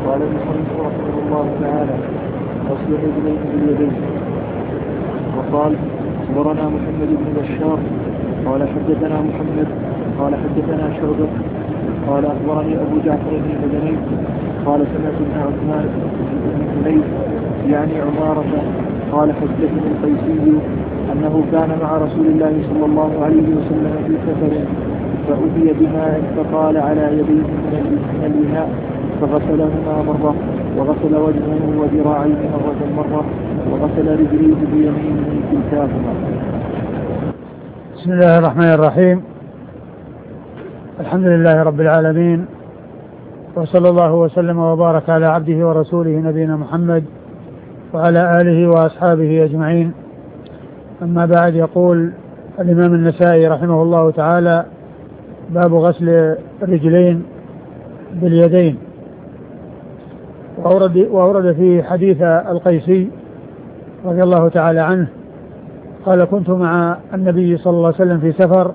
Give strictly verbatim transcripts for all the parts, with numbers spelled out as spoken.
قال المصنف رحمه الله تعالى: غسل الرجلين باليدين. وقال: أخبرنا محمد بن بشار قال حدثنا محمد قال حدثنا شعبة قال أخبرني أبو جعفر المدني قال سمعت ابن عثمان بن حنيف يعني عمارة قال حدثني القيسي أنه كان مع رسول الله صلى الله عليه وسلم في سفر فأتي بماء فقال على يديه من الإناء فغسلهما مرة وغسل وجهه وذراعيه مرة مرة وغسل رجليه بيمينه كلتاهما. بسم الله الرحمن الرحيم. الحمد لله رب العالمين، وصلى الله وسلم وبارك على عبده ورسوله نبينا محمد وعلى آله وأصحابه أجمعين. أما بعد، يقول الإمام النسائي رحمه الله تعالى: باب غسل الرجلين باليدين. وأورد, وأورد في حديث القيسي رضي الله تعالى عنه قال: كنت مع النبي صلى الله عليه وسلم في سفر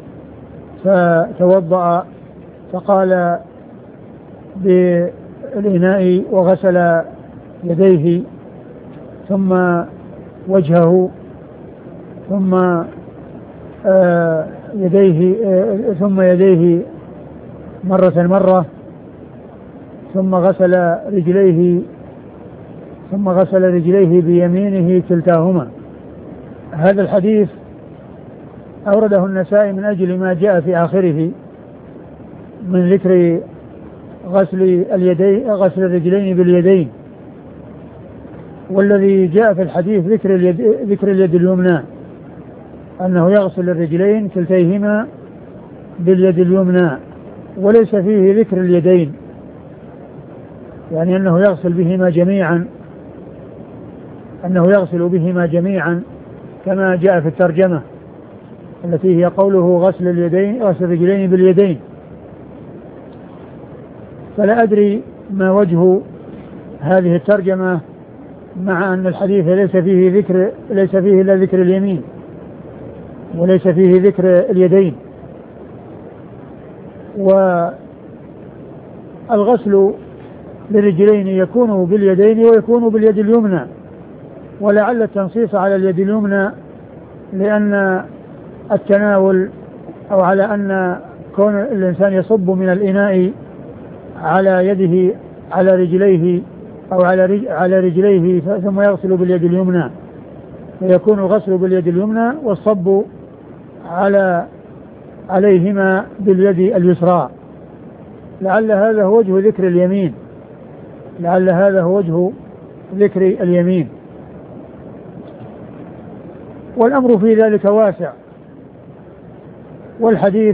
فتوضأ فقال بالإناء وغسل يديه ثم وجهه ثم آه يديه آه ثم يديه مرة مرة ثم غسل رجليه ثم غسل رجليه بيمينه كلتاهما. هذا الحديث أورده النسائي من أجل ما جاء في آخره من ذكر غسل اليدين غسل الرجلين باليدين، والذي جاء في الحديث ذكر اليد, ذكر اليد اليمنى، أنه يغسل الرجلين كلتيهما باليد اليمنى، وليس فيه ذكر اليدين، يعني أنه يغسل بهما جميعا أنه يغسل بهما جميعا كما جاء في الترجمة التي هي قوله غسل اليدين غسل الرجلين باليدين. فلا أدري ما وجه هذه الترجمة، مع أن الحديث ليس فيه ذكر ليس فيه إلا ذكر اليمين وليس فيه ذكر اليدين. والغسل للرجلين يكون باليدين ويكون باليد اليمنى، ولعل التنصيص على اليد اليمنى لأن التناول أو على أن كون الإنسان يصب من الإناء على يده على رجليه أو على على رجليه ثم يغسل باليد اليمنى، فيكون الغسل باليد اليمنى والصب على عليهما باليد اليسرى. لعل هذا هو وجه ذكر اليمين لعل هذا هو وجه ذكر اليمين والأمر في ذلك واسع. والحديث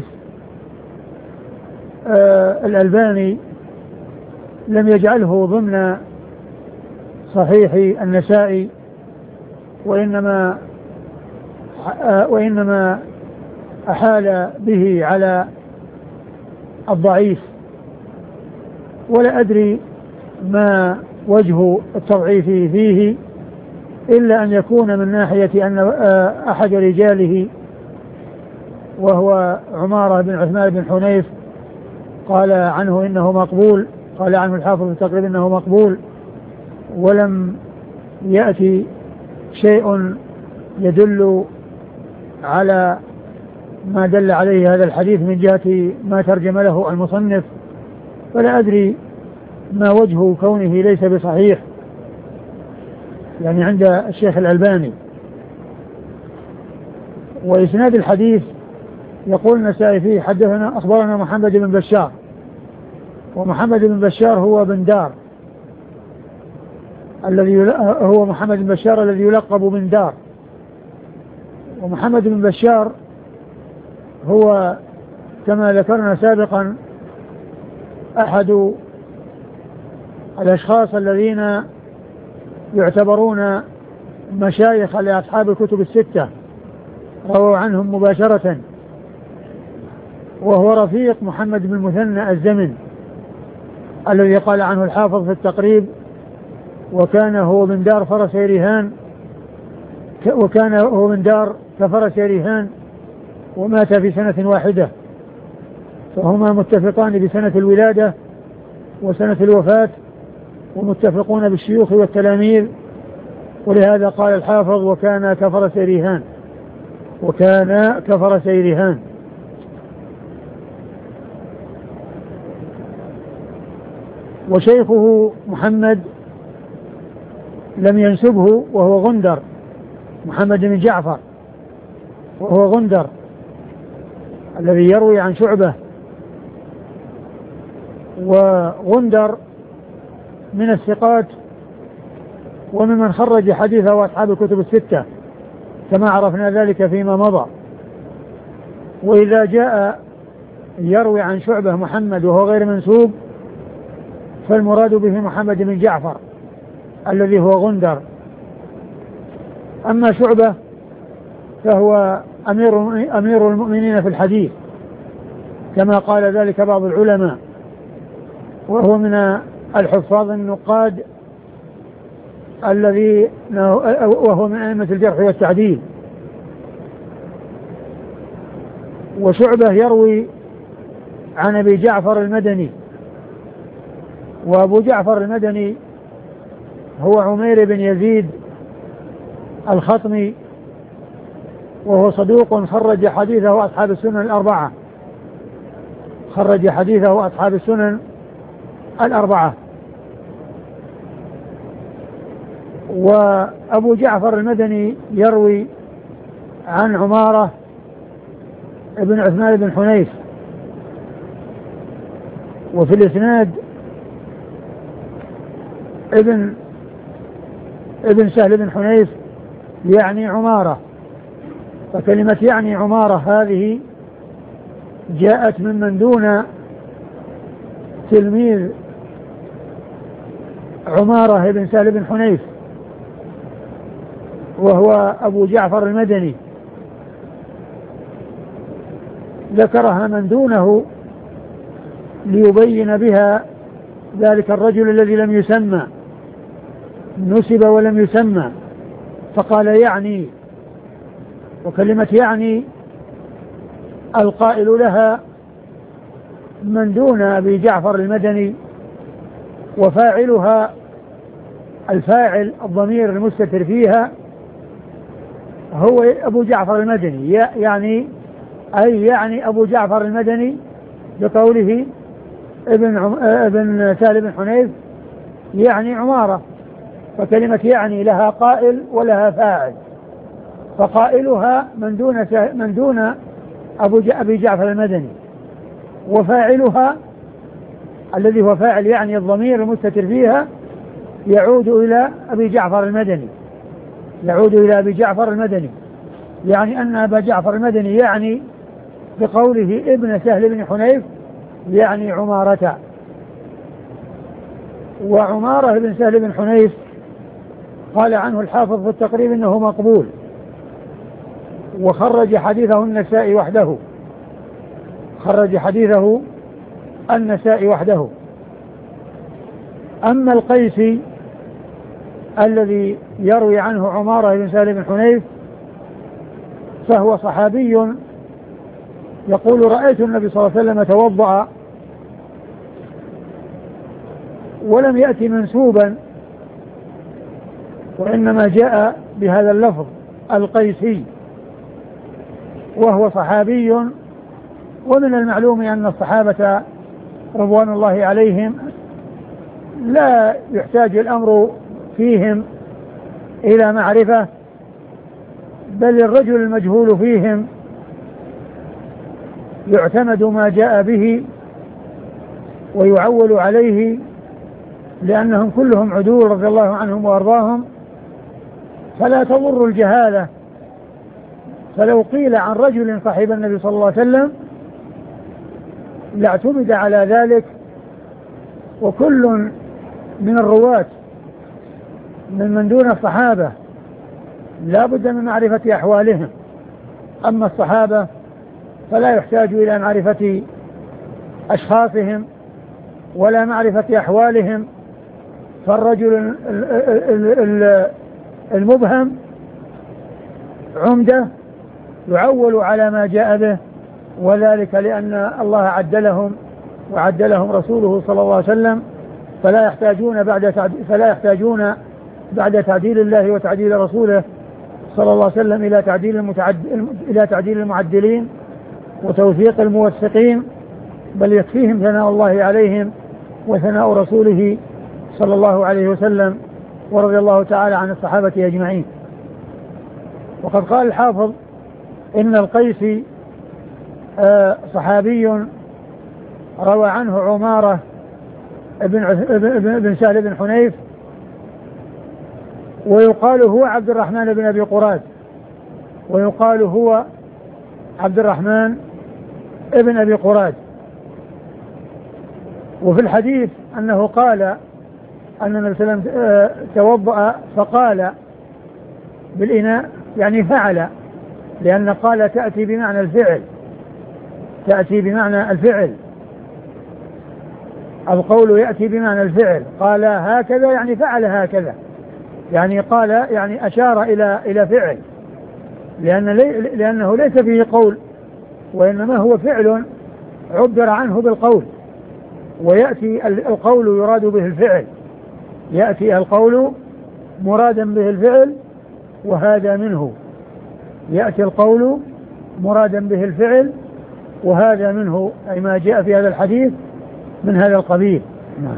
آه الألباني لم يجعله ضمن صحيح النسائي، وإنما آه وإنما أحال به على الضعيف، ولا أدري ما وجه التضعيف فيه، إلا أن يكون من ناحية أن أحد رجاله وهو عمارة بن عثمان بن حنيف قال عنه إنه مقبول، قال عنه الحافظ في تقريب إنه مقبول، ولم يأتي شيء يدل على ما دل عليه هذا الحديث من جهة ما ترجم له المصنف، فلا أدري ما وجه كونه ليس بصحيح يعني عند الشيخ الألباني. وإسناد الحديث يقول النسائي فيه: حدثنا أخبرنا محمد بن بشار، ومحمد بن بشار هو بن دار الذي هو محمد بن بشار الذي يلقب بن دار. ومحمد بن بشار هو كما ذكرنا سابقا أحد الأشخاص الذين يعتبرون مشايخ لأصحاب الكتب الستة، رووا عنهم مباشرة، وهو رفيق محمد بن المثنى الزمن الذي قال عنه الحافظ في التقريب: وكان هو من دار فرس رهان وكان هو من دار كفرس رهان ومات في سنة واحدة، فهما متفقان بسنة الولادة وسنة الوفاة، ومتفقون بالشيوخ والتلاميذ. ولهذا قال الحافظ وكان كفر سيرهان، وكان كفر سيرهان. وشيخه محمد لم ينسبه وهو غندر، محمد بن جعفر وهو غندر الذي يروي عن شعبة. وغندر من الثقات وممن خرج حديثه وأصحاب الكتب الستة كما عرفنا ذلك فيما مضى. وإذا جاء يروي عن شعبة محمد وهو غير منسوب فالمراد به محمد بن جعفر الذي هو غندر. أما شعبة فهو أمير, أمير المؤمنين في الحديث كما قال ذلك بعض العلماء، وهو من الحفاظ النقاد الذي وهو من أئمة الجرح والتعديل. وشعبة يروي عن أبي جعفر المدني، وأبو جعفر المدني هو عمير بن يزيد الخطمي، وهو صدوق خرج حديثه أصحاب السنن الأربعة، خرج حديثه أصحاب السنن الأربعة. وأبو جعفر المدني يروي عن عمارة ابن عثمان بن حنيف، وفي الإسناد ابن ابن سهل بن حنيف يعني عمارة. فكلمة يعني عمارة هذه جاءت ممن دون تلميذ عمارة بن سهل بن حنيف وهو أبو جعفر المدني، ذكرها من دونه ليبين بها ذلك الرجل الذي لم يسمى، نسب ولم يسمى، فقال يعني. وكلمة يعني القائل لها من دون أبي جعفر المدني، وفاعلها الفاعل الضمير المستتر فيها هو أبو جعفر المدني، يعني أي يعني أبو جعفر المدني بقوله ابن عم... ابن سهل بن حنيف يعني عمارة. فكلمة يعني لها قائل ولها فاعل، فقائلها من دون سه... من دون أبو ج... أبي جعفر المدني، وفاعلها الذي هو فاعل يعني الضمير المستتر فيها يعود إلى أبي جعفر المدني، يعود إلى أبي جعفر المدني، يعني أن أبا جعفر المدني يعني بقوله ابن سهل بن حنيف يعني عمارة. وعمارة بن سهل بن حنيف قال عنه الحافظ في التقريب إنه مقبول، وخرج حديثه النسائي وحده، خرج حديثه النسائي وحده. أما القيسي الذي يروي عنه عمارة بن سهل بن حنيف فهو صحابي يقول رأيت النبي صلى الله عليه وسلم توضأ، ولم يأتي منسوبا، وإنما جاء بهذا اللفظ القيسي، وهو صحابي. ومن المعلوم أن الصحابة رضوان الله عليهم لا يحتاج الأمر فيهم إلى معرفة، بل الرجل المجهول فيهم يعتمد ما جاء به ويعول عليه، لأنهم كلهم عدول رضي الله عنهم وأرضاهم، فلا تضر الجهالة. فلو قيل عن رجل صاحب النبي صلى الله عليه وسلم لاعتمد على ذلك، وكل من الرواة من من دون الصحابة لا بد من معرفة أحوالهم. أما الصحابة فلا يحتاج إلى معرفة أشخاصهم ولا معرفة أحوالهم، فالرجل المبهم عمدة يعول على ما جاء به، وذلك لأن الله عدلهم وعدلهم رسوله صلى الله عليه وسلم فلا يحتاجون بعد فلا يحتاجون بعد تعديل الله وتعديل رسوله صلى الله عليه وسلم إلى تعديل المتعد... إلى تعديل المعدلين وتوثيق الموثقين، بل يكفيهم ثناء الله عليهم وثناء رسوله صلى الله عليه وسلم، ورضي الله تعالى عن الصحابة أجمعين. وقد قال الحافظ إن القيسي صحابي روى عنه عمارة بن سهل بن حنيف، ويقال هو عبد الرحمن بن أبي قراد، ويقال هو عبد الرحمن ابن أبي قراد. وفي الحديث أنه قال أن النبي صلى الله عليه وسلم توضأ فقال بالإناء، يعني فعل، لأن قال تأتي بمعنى الفعل، تأتي بمعنى الفعل، القول يأتي بمعنى الفعل. قال هكذا يعني فعل هكذا، يعني قال يعني أشار إلى إلى فعل، لأن لي لأنه ليس فيه قول، وإنما هو فعل عبر عنه بالقول، ويأتي القول يراد به الفعل، يأتي القول مرادا به الفعل، وهذا منه، يأتي القول مرادا به الفعل وهذا منه، أي ما جاء في هذا الحديث من هذا القبيل. نعم.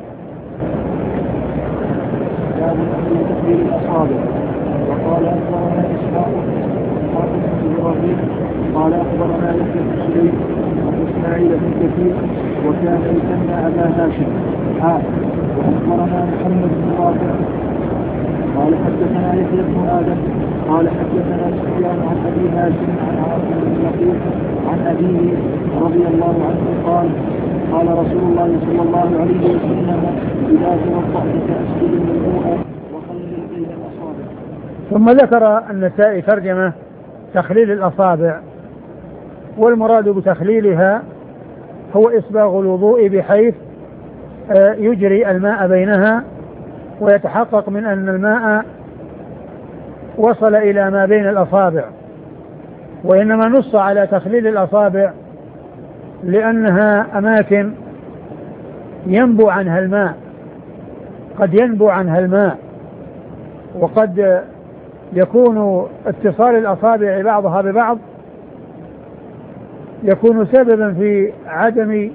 باب تكبير الأصابع. وقال أخبرنا إسحاق بن إبراهيم قال أخبرنا يحيى بن سليم عن إسماعيل بن كثير وكان يسمى أبا هاشم حاء. وأخبرنا محمد بن رافع قال حدثنا يحيى بن آدم قال حدثنا سفيان عن أبي هاشم عن عاصم بن لقيط عن أبيه رضي الله عنه قال قال رسول الله صلى الله عليه وسلم إذا توضأت فأسجد الوضوء وخلل بين الأصابع. ثم ذكر النسائي ترجمة تخليل الأصابع، والمراد بتخليلها هو إسباغ الوضوء بحيث يجري الماء بينها ويتحقق من أن الماء وصل إلى ما بين الأصابع. وإنما نص على تخليل الأصابع لأنها أماكن ينبو عنها الماء، قد ينبو عنها الماء، وقد يكون اتصال الأصابع بعضها ببعض يكون سببا في عدم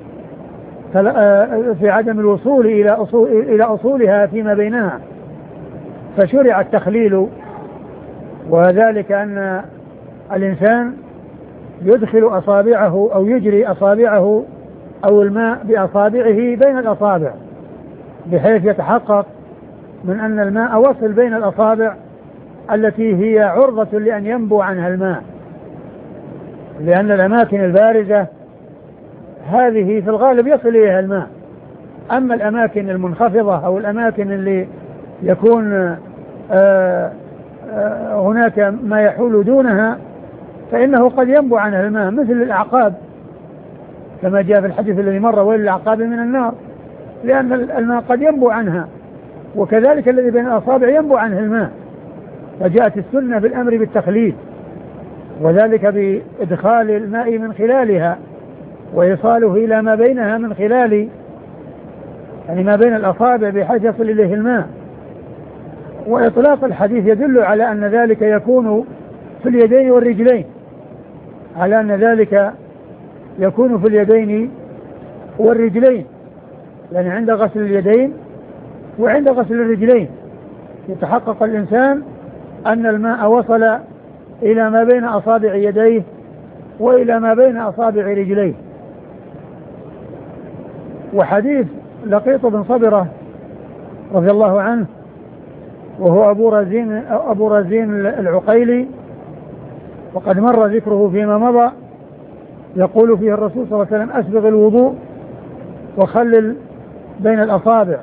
في عدم الوصول إلى أصول إلى أصولها فيما بينها، فشرع التخليل، وذلك أن الإنسان يدخل أصابعه أو يجري أصابعه أو الماء بأصابعه بين الأصابع بحيث يتحقق من أن الماء وصل بين الأصابع التي هي عرضة لأن ينبو عنها الماء، لأن الأماكن البارزة هذه في الغالب يصل إليها الماء. أما الأماكن المنخفضة أو الأماكن اللي يكون آآ آآ هناك ما يحول دونها فإنه قد ينبو عنها الماء، مثل الأعقاب كما جاء في الحديث الذي مر ويل الأعقاب من النار، لأن الماء قد ينبو عنها، وكذلك الذي بين الأصابع ينبو عنه الماء، فجاءت السنة بالأمر بالتخليل، وذلك بإدخال الماء من خلالها وإيصاله إلى ما بينها من خلال يعني ما بين الأصابع بحيث يصل إليه الماء. وإطلاق الحديث يدل على أن ذلك يكون في اليدين والرجلين، على أن ذلك يكون في اليدين والرجلين، يعني عند غسل اليدين وعند غسل الرجلين يتحقق الإنسان أن الماء وصل إلى ما بين أصابع يديه وإلى ما بين أصابع رجليه. وحديث لقيط بن صبرة رضي الله عنه وهو أبو رزين, أبو رزين العقيلي، وقد مر ذكره فيما مضى، يقول فيه الرسول صلى الله عليه وسلم أسبغ الوضوء وخلل بين الأصابع.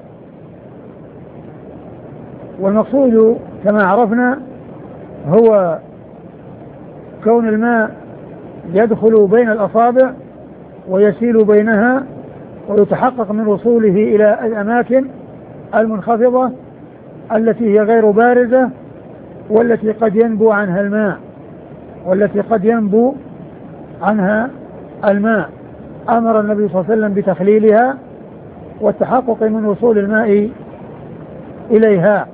والمقصود كما عرفنا هو كون الماء يدخل بين الأصابع ويسيل بينها ويتحقق من وصوله إلى الأماكن المنخفضة التي هي غير بارزة والتي قد ينبو عنها الماء والتي قد ينبو عنها الماء. أمر النبي صلى الله عليه وسلم بتخليلها والتحقق من وصول الماء إليها.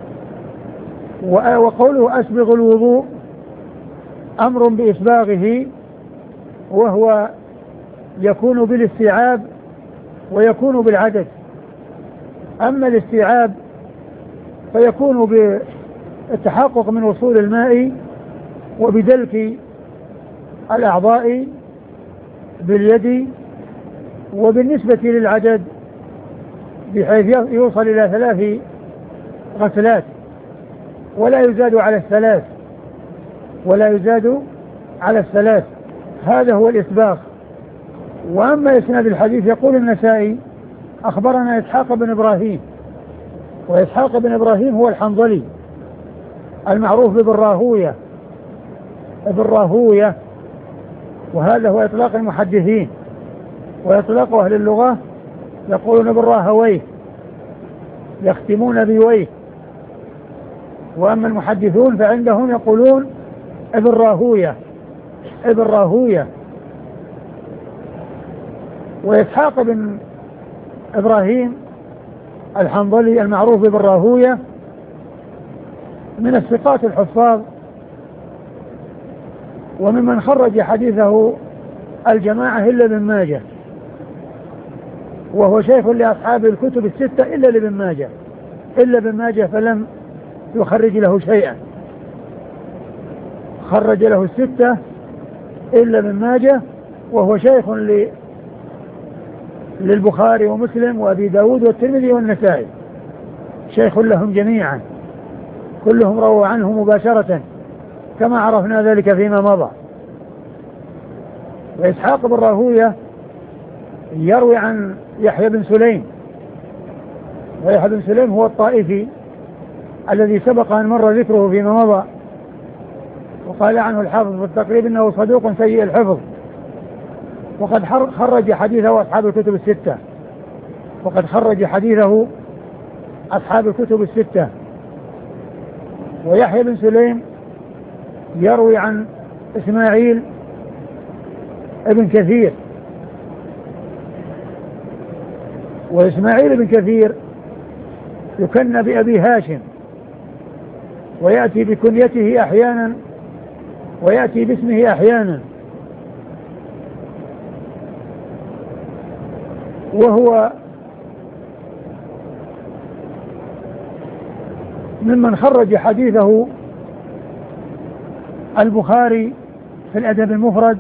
وقوله أسبغ الوضوء أمر بإسباغه، وهو يكون بالاستيعاب ويكون بالعدد. أما الاستيعاب فيكون بالتحقق من وصول الماء وبدلك الأعضاء باليد، وبالنسبة للعدد بحيث يوصل إلى ثلاث غسلات ولا يزاد على الثلاث ولا يزاد على الثلاث هذا هو الإسباغ. وأما إسناد الحديث يقول النسائي أخبرنا إسحاق بن إبراهيم، وإسحاق بن إبراهيم هو الحنظلي المعروف بابن راهوية ابن راهوية، وهذا هو إطلاق المحدثين، وإطلاق أهل اللغة يقولون ابن راهويه يختمون بويه، وأما المحدثون فعندهم يقولون ابن راهوية ابن راهوية. وإسحاق بن إبراهيم الحنظلي المعروف بابن راهوية من الثقات الحفاظ، وممن خرج حديثه الجماعة إلا ابن ماجه، وهو شيخ لأصحاب الكتب الستة إلا لابن ماجه إلا ابن ماجه فلم يخرج له شيئا، خرج له الستة إلا ابن ماجه، وهو شيخ ل... للبخاري ومسلم وأبي داود والترمذي والنسائي، شيخ لهم جميعا، كلهم رووا عنه مباشرة كما عرفنا ذلك فيما مضى. وإسحاق بن راهوية يروي عن يحيى بن سليم، ويحيى بن سليم هو الطائفي الذي سبق أن مر ذكره فيما مضى، وقال عنه الحافظ في التقريب إنه صدوق سيء الحفظ، وقد خرج حديثه أصحاب الكتب الستة وقد خرج حديثه أصحاب الكتب الستة. ويحيى بن سليم يروي عن إسماعيل ابن كثير، وإسماعيل بن كثير يكنى بأبي هاشم، ويأتي بكنيته أحيانا ويأتي باسمه أحيانا، وهو ممن خرج حديثه البخاري في الأدب المفرد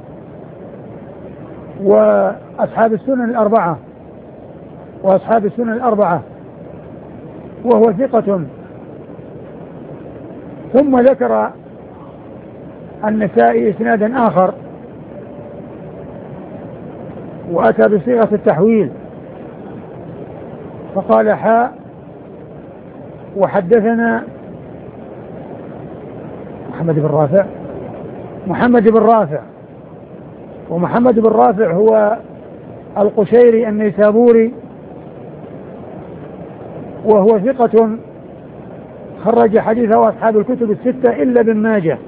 وأصحاب السنن الأربعة وأصحاب السنن الأربعة وهو ثقة. ثم ذكر النسائي إسنادا آخر وأتى بصيغة التحويل فقال حاء وحدثنا محمد بن رافع محمد بن رافع ومحمد بن رافع هو القشيري النيسابوري، وهو ثقة خرج حديثه أصحاب الكتب الستة إلا ابن ماجه،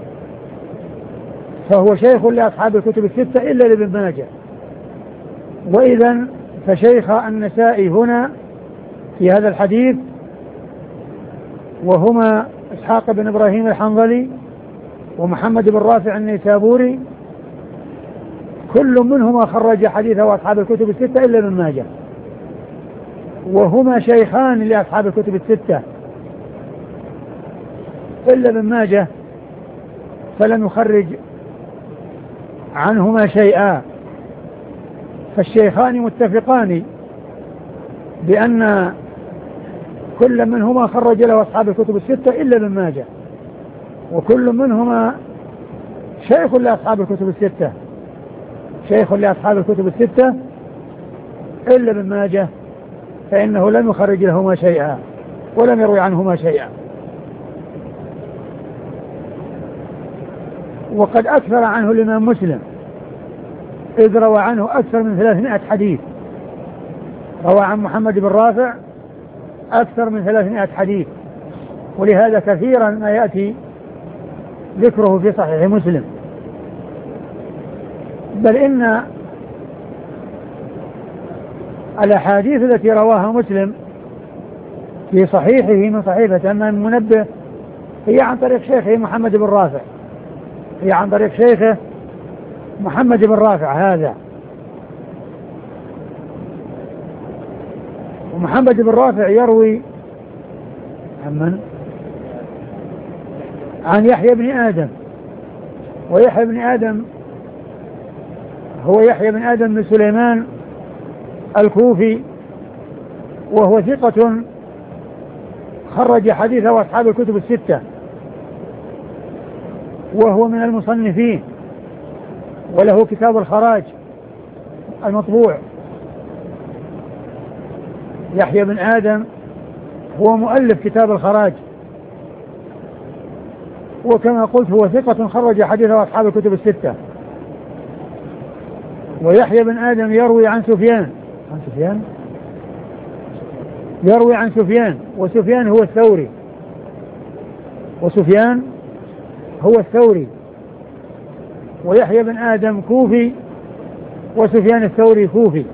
فهو شيخ لأصحاب الكتب الستة إلا لابن ماجه. وإذن فشيخ النسائي هنا في هذا الحديث وهما إسحاق بن إبراهيم الحنظلي ومحمد بن رافع النيسابوري، كل منهما خرج حديثه أصحاب الكتب الستة إلا ابن ماجه، وهما شيخان لأصحاب الكتب الستة إلا ابن ماجه فلم يخرج عنهما شيئا. فالشيخان متفقان بأن كل منهما خرج له أصحاب الكتب الستة إلا ابن ماجه، وكل منهما شيخ لأصحاب الكتب الستة شيخ لأصحاب الكتب الستة إلا ابن ماجه، فإنه لم يخرج لهما شيئا ولم يروي عنهما شيئا. وقد أكثر عنه الإمام مسلم إذ روى عنه أكثر من ثلاثمائة حديث، روى عن محمد بن رافع أكثر من ثلاثمائة حديث، ولهذا كثيرا ما يأتي ذكره في صحيح مسلم. بل إن الأحاديث التي رواها مسلم في صحيحه من صحيفة أما المنبه هي عن طريق شيخه محمد بن رافع، هي عن طريق شيخه محمد بن رافع هذا. ومحمد بن رافع يروي عن من؟ عن يحيى بن آدم، ويحيى بن آدم هو يحيى بن آدم بن سليمان الكوفي، وهو ثقة خرج حديثه أصحاب الكتب الستة، وهو من المصنفين، وله كتاب الخراج المطبوع. يحيى بن آدم هو مؤلف كتاب الخراج، وكما قلت هو ثقة خرج حديثه أصحاب الكتب الستة. ويحيى بن آدم يروي عن سفيان عن سفيان يروي عن سفيان وسفيان هو الثوري وسفيان هو الثوري ويحيى بن آدم كوفي وسفيان الثوري كوفي.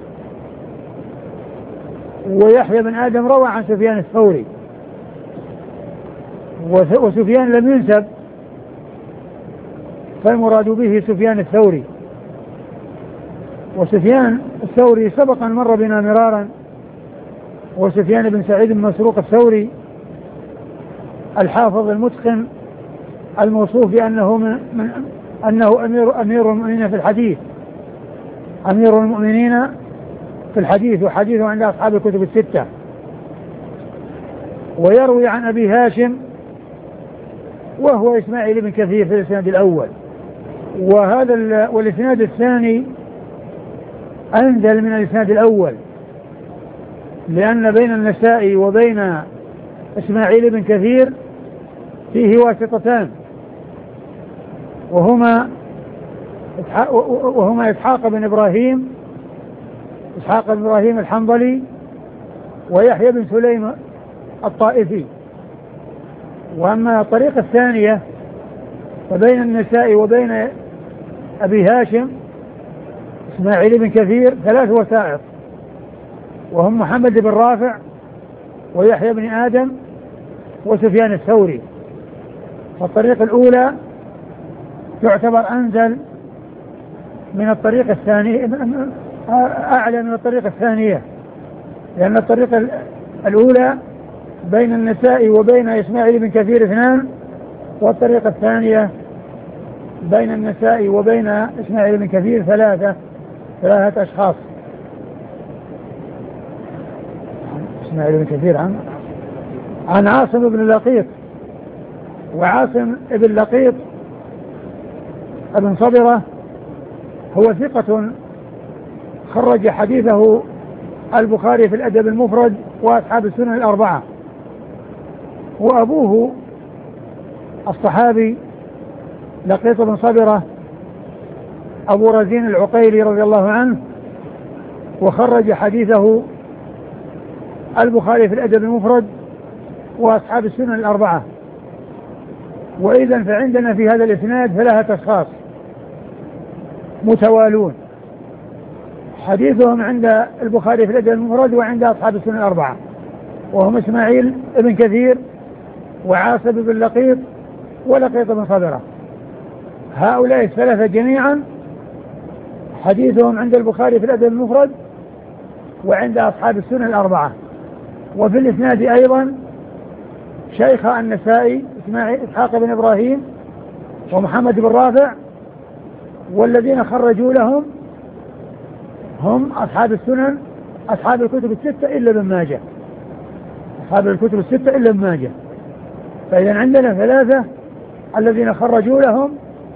ويحيى بن آدم روى عن سفيان الثوري، وسفيان لم ينسب، فالمراد به سفيان الثوري. وسفيان الثوري سبق أن مر بنا مرارا، وسفيان بن سعيد بن مسروق الثوري الحافظ المتقن الموصوف بأنه من من أنه أمير أمير المؤمنين في الحديث أمير المؤمنين في الحديث وحديثه عند أصحاب الكتب الستة. ويروي عن أبي هاشم وهو إسماعيل بن كثير في الإسناد الأول، وهذا والإسناد الثاني أنزل من الإسناد الأول، لأن بين النسائي وبين إسماعيل بن كثير فيه واسطتان، وهما وهما إسحاق بن إبراهيم إسحاق بن إبراهيم الحنظلي ويحيى بن سليم الطائفي. وأما الطريقة الثانية فبين النسائي وبين أبي هاشم إسماعيل بن كثير ثلاث وسائط، وهم محمد بن رافع ويحيى بن آدم وسفيان الثوري. فالطريقة الأولى تعتبر أنزل من الطريقة الثانية، أعلى من الطريقة الثانية، لأن الطريقة الأولى بين النسائي وبين إسماعيل بن كثير اثنان، والطريقة الثانية بين النسائي وبين إسماعيل بن كثير ثلاثة ثلاثة أشخاص. إسماعيل بن كثير عن عن عاصم بن لقيط، وعاصم بن لقيط ابن صبرة هو ثقة خرج حديثه البخاري في الأدب المفرد وأصحاب السنن الأربعة. وأبوه الصحابي لقيط بن صبرة أبو رزين العقيلي رضي الله عنه، وخرج حديثه البخاري في الأدب المفرد وأصحاب السنن الأربعة. وإذن فعندنا في هذا الإسناد ثلاثة أشخاص متوالون حديثهم عند البخاري في الأدب المفرد وعند أصحاب السنن الأربعة، وهم إسماعيل بن كثير وعاصم بن لقيط ولقيط بن صبرة. هؤلاء الثلاثة جميعا حديثهم عند البخاري في الأدب المفرد وعند أصحاب السنن الأربعة. وفي الإسناد أيضا شيخ النسائي إسماعيل إسحاق بن إبراهيم ومحمد بن رافع، والذين خرجوا لهم هم أصحاب السنن أصحاب الكتب الستة إلا ابن ماجه أصحاب الكتب الستة إلا ابن ماجه. فإذا عندنا ثلاثة الذين خرجوا لهم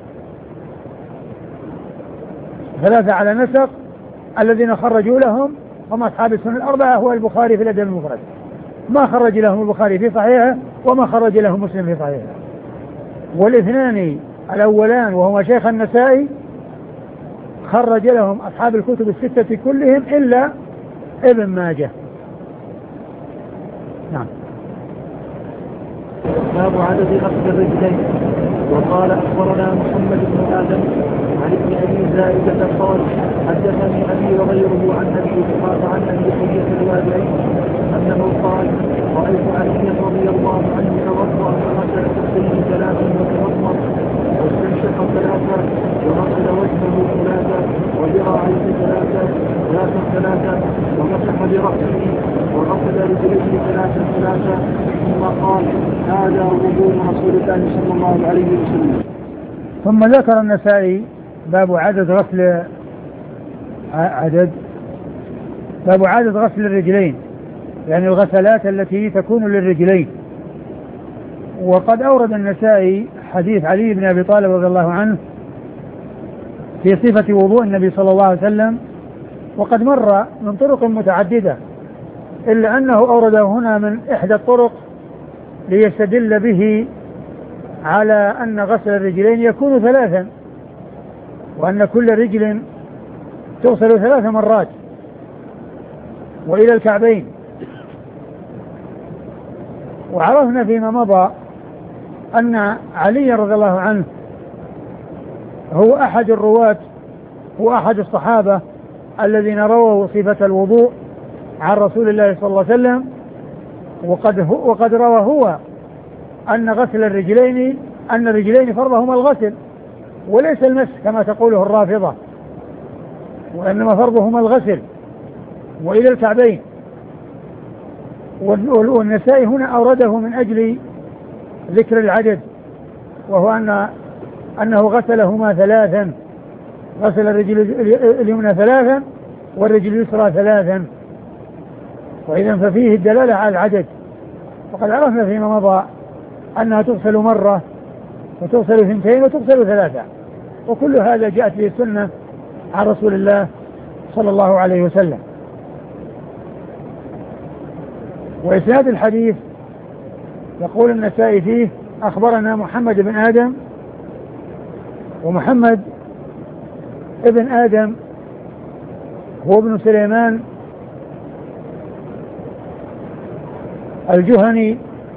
ثلاثة على نسق الذين خرجوا لهم هم أصحاب السنن الأربعة، هو البخاري في الأدب المفرد ما خرج لهم البخاري في صحيحه وما خرج لهم مسلم في صحيحه. والاثنان الأولان وهما شيخ النسائي خرج لهم أصحاب الكتب الستة كلهم إلا ابن ماجه. نعم. باب عدد غسل الرجلين. وقال أخبرنا محمد بن آدم عن ابن أبي زائدة قال حدثني أبي وغيره عن أبي إسحاق عن أبي حية الوادعي أنه قال رأيت عليا رضي الله عنه توضأ فغسل كفيه ثلاثا وتوضأ واستنشق ثلاثا وغسل وجهه ثلاثا وذراعيه ثلاثا ثلاثا ثلاثا ومسح برأسه وغسل رجليه ثلاثا ثلاثا ثم قال هذا وضوء رسول الله صلى الله عليه وسلم. ثم ذكر النسائي باب عدد غسل عدد باب عدد غسل الرجلين، يعني الغسلات التي تكون للرجلين. وقد أورد النسائي حديث علي بن أبي طالب رضي الله عنه في صفة وضوء النبي صلى الله عليه وسلم، وقد مر من طرق متعددة، إلا أنه أورده هنا من إحدى الطرق ليستدل به على أن غسل الرجلين يكون ثلاثا، وأن كل رجل تغسل ثلاث مرات وإلى الكعبين. وعرفنا فيما مضى أن علي رضي الله عنه هو أحد الرواة، هو أحد الصحابة الذين رووا صفة الوضوء عن رسول الله صلى الله عليه وسلم، وقد, وقد روى هو أن غسل الرجلين أن الرجلين فرضهما الغسل وليس المسح كما تقوله الرافضة، وإنما فرضهما الغسل وإلى الكعبين. والنسائي هنا أورده من أجل ذكر العدد، وهو أن أنه غسلهما ثلاثا، غسل الرجل اليمنى ثلاثا والرجل اليسرى ثلاثا، وإذا ففيه الدلالة على العدد. وقد عرفنا فيما مضى أنها تغسل مرة وتغسل اثنتين وتغسل ثلاثة، وكل هذا جاءت به السنة عن رسول الله صلى الله عليه وسلم. وإسناد الحديث يقول النسائي فيه أخبرنا محمد بن آدم، ومحمد ابن آدم هو ابن سليمان الجهني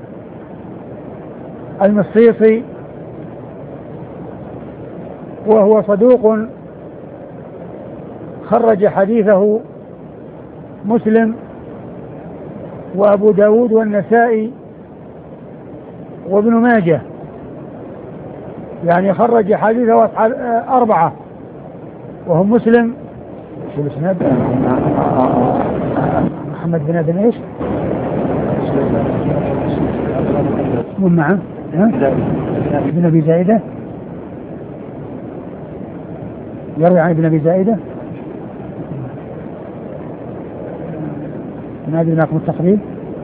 المصيصي، وهو صدوق خرج حديثه مسلم وأبو داود والنسائي وابن ماجه، يعني خرج حديثه أربعة وهم مسلم شو الاسناد محمد بن آدم ايش من معه ابن أبي زائدة يروي عن ابن أبي زائدة نادي لكم التقريب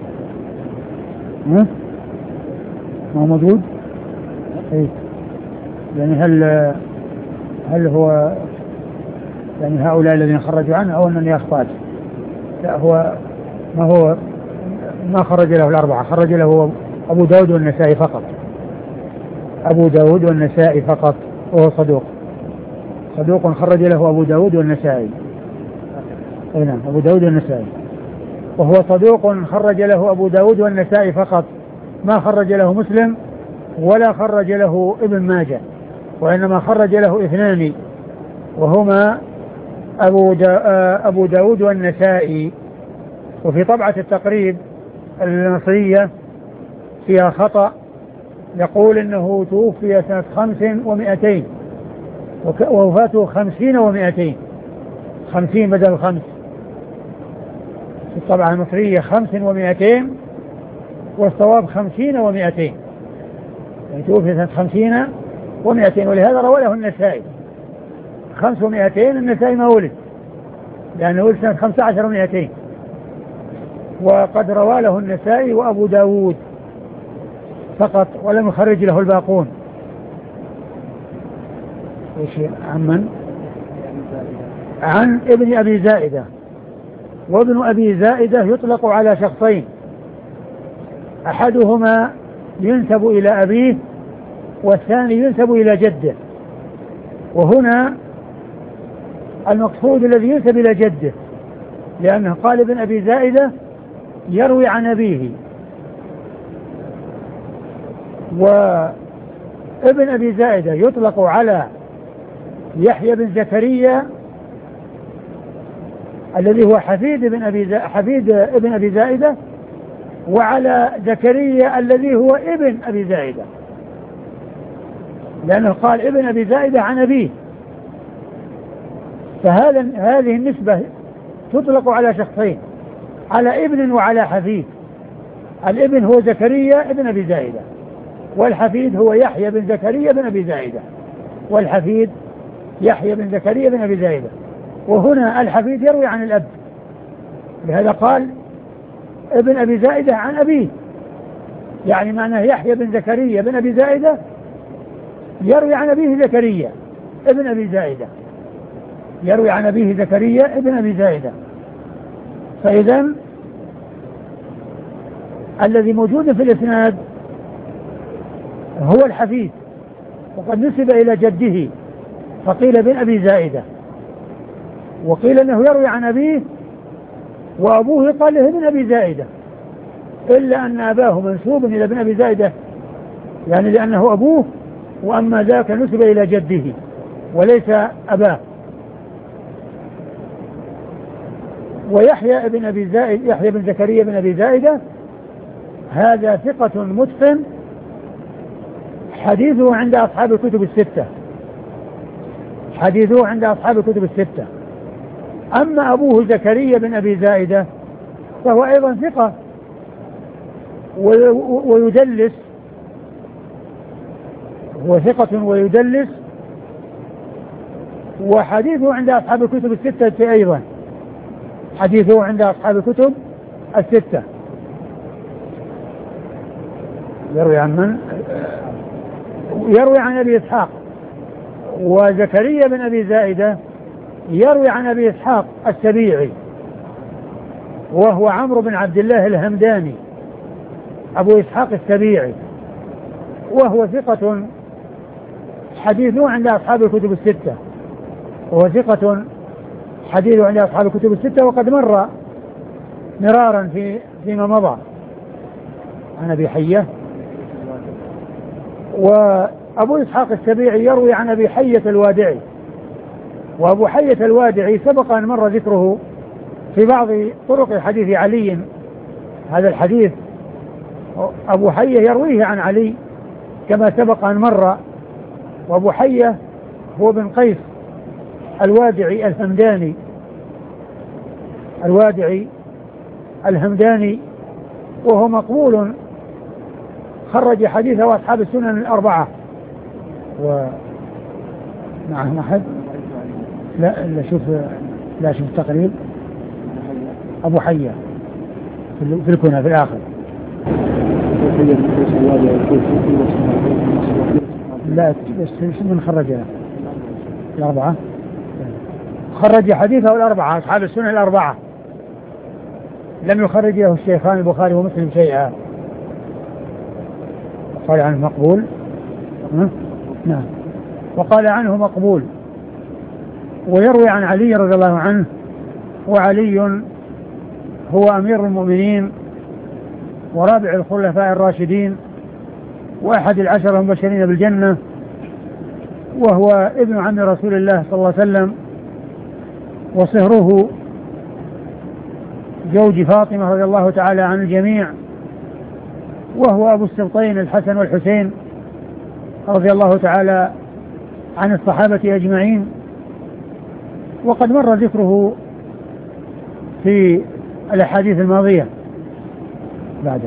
ما هو موجود ايه، يعني هل هل هو يعني هؤلاء الذين خرجوا عنه او انني اخطأت؟ لا، هو ما هو ما خرج له الأربعة، خرج له أبو داود والنسائي فقط، أبو داود والنسائي فقط، وهو صدوق صدوق خرج له أبو داود والنسائي. أي نعم، أبو داود والنسائي، وهو صدوق خرج له أبو داود والنسائي فقط، ما خرج له مسلم ولا خرج له ابن ماجه، وإنما خرج له اثنان وهما أبو, دا أبو داود والنسائي. وفي طبعة التقريب المصرية فيها خطأ، يقول إنه توفي سنة خمس ومئتين ووفاته خمسين ومئتين، خمسين بدل خمس، في الطبعة المصرية خمس ومئتين والصواب خمسين ومئتين، يعني توفي سنة خمسين ومئتين، ولهذا روى له النسائي خمس ومئتين، النسائي ما ولد لأنه ولد سنة خمسة عشر ومئتين، وقد روى له النسائي وأبو داود فقط ولم يخرج له الباقون. عن من؟ عن ابن أبي زائدة. وابن أبي زائدة يطلق على شخصين، أحدهما ينسب إلى أبيه والثاني ينسب إلى جده، وهنا المقصود الذي ينسب إلى جده، لأنه قال ابن أبي زائدة يروي عن أبيه، وابن أبي زائدة يطلق على يحيى بن زكريا الذي هو حفيد ابن أبي حفيد ابن أبي زائدة، وعلى زكريا الذي هو ابن أبي زائدة، لأنه قال ابن أبي زائدة عن أبيه، فهذا هذه النسبة تطلق على شخصين، على ابن وعلى حفيد. الابن هو زكريا ابن أبي زائدة، والحفيد هو يحيى بن زكريا بن أبي زائدة، والحفيد يحيى بن زكريا بن أبي زائدة. وهنا الحفيد يروي عن الأب، لهذا قال ابن أبي زائدة عن أبيه، يعني معناه يحيى بن زكريا بن أبي زائدة يروي عن أبيه زكريا ابن أبي زائدة، يروي عن أبيه زكريا ابن أبي زائدة. فإذا الذي موجود في الإسناد هو الحفيد، وقد نسب إلى جده فقيل ابن أبي زائدة، وقيل أنه يروي عن أبيه وأبوه قال له ابن أبي زائدة، إلا أن أباه منسوب إلى ابن أبي زائدة يعني لأنه أبوه، وأما ذاك نسب إلى جده وليس أباه. ويحيى ابن أبي زائد يحيى بن زكريا بن أبي زائدة هذا ثقة متقن، حديثه عند أصحاب الكتب الستة، حديثه عند أصحاب الكتب الستة. أما أبوه زكريا بن أبي زائدة فهو أيضا ثقة ويدلس، هو ثقة ويدلس، وحديثه عند أصحاب الكتب الستة أيضا، حديثه عند أصحاب الكتب الستة. يروي عن من؟ يروي عن أبي إسحاق. وزكريا بن أبي زائدة يروي عن أبي إسحاق السبيعي، وهو عمرو بن عبد الله الهمداني أبو إسحاق السبيعي، وهو ثقة حديثه عند أصحاب الكتب الستة، وهو ثقة حديثه عند أصحاب الكتب الستة، وقد مر مرارا في فيما مضى عن أبي حية. وأبو إسحاق السبيعي يروي عن أبي حية الوادعي، وأبو حية الوادعي سبق أن مر ذكره في بعض طرق حديث علي. هذا الحديث أبو حية يرويه عن علي كما سبق أن مر، وأبو حية هو بن قيس الوادعي الهمداني، الوادعي الهمداني، وهو مقبول، خرج حديثه أصحاب السنن الأربعة. و معهم أحد؟ لا لا شوف لا شوف التقريب أبو حية في الكنى في الآخر. لا بس من خرجها الأربعة، خرج حديثه الأربعة أصحاب السنن الأربعة، لم يخرج له الشيخان البخاري ومسلم شيئا. قال عنه مقبول، نعم، وقال عنه مقبول. ويروي عن علي رضي الله عنه، وعلي هو أمير المؤمنين ورابع الخلفاء الراشدين وأحد العشرة المبشرين بالجنة، وهو ابن عم رسول الله صلى الله عليه وسلم، وصهره زوج فاطمة رضي الله تعالى عن الجميع، وهو أبو السبطين الحسن والحسين رضي الله تعالى عن الصحابة أجمعين، وقد مر ذكره في الأحاديث الماضية بعده.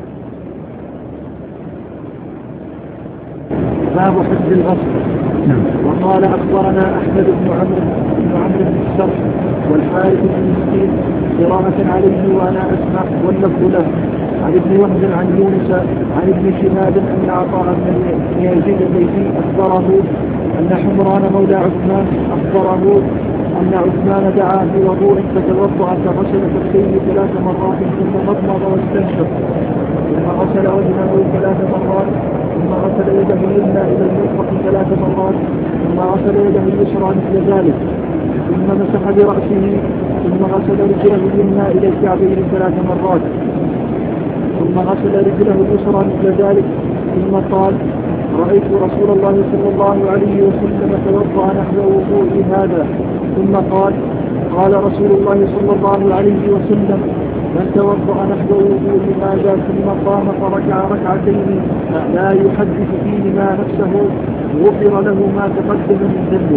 باب حفظ الأصل. نعم. وقال أخبرنا أحمد بن عمرو بن عمرو بن السرح والحارث بن مسكين قراءة عليه وأنا أسمع واللفظ له عن ابن وهب عن يونس عن ابن شهاب أن عطاء بن يزيد الليثي أخبره أن حمران مولى عثمان أخبره أن عثمان دعا في وضوء فتوضأ فغسل كفيه ثلاث مرات ثم مضمض واستنشق ثم غسل وجهه ثلاث مرات ثم غسل يده اليمنى إلى المرفق ثلاث مرات ثم غسل يده اليسرى مثل ذلك ثم مسح برأسه ثم غسل رجله اليمنى إلى الكعبين ثلاث مرات ثم غسل رجله اليسرى مثل ذلك ثم قال: رأيت رسول الله صلى الله عليه وسلم توضأ نحو وضوء هذا. ثم قال: قال رسول الله صلى الله عليه وسلم: من توضأ نحو وضوء هذا ثم قام فركع ركعتين لا يحدث فيهما نفسه غفر له ما تقدم من ذنبه.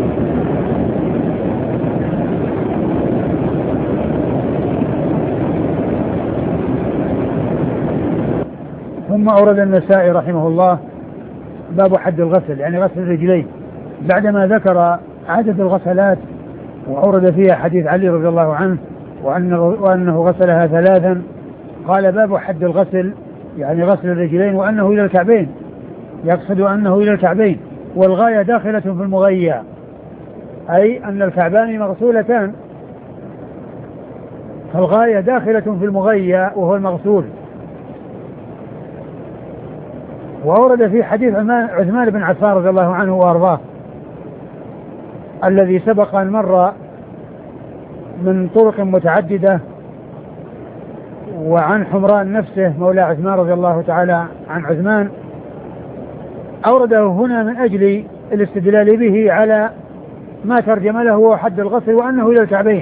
ثم أورد النسائي رحمه الله باب حد الغسل، يعني غسل الرجلين، بعدما ذكر عدد الغسلات وأورد فيها حديث علي رضي الله عنه وأنه, وأنه غسلها ثلاثا. قال: باب حد الغسل، يعني غسل الرجلين، وأنه إلى الكعبين، يقصد أنه إلى الكعبين، والغاية داخلة في المغية، أي أن الكعبان مغسولتان، فالغاية داخلة في المغية وهو المغسول. وأورد في حديث عثمان بن عفان رضي الله عنه وأرضاه الذي سبق أن مر من طرق متعددة، وعن حمران نفسه مولى عثمان رضي الله تعالى عن عثمان، أورده هنا من أجل الاستدلال به على ما ترجم له هو حد الغسل وأنه إلى الكعبين،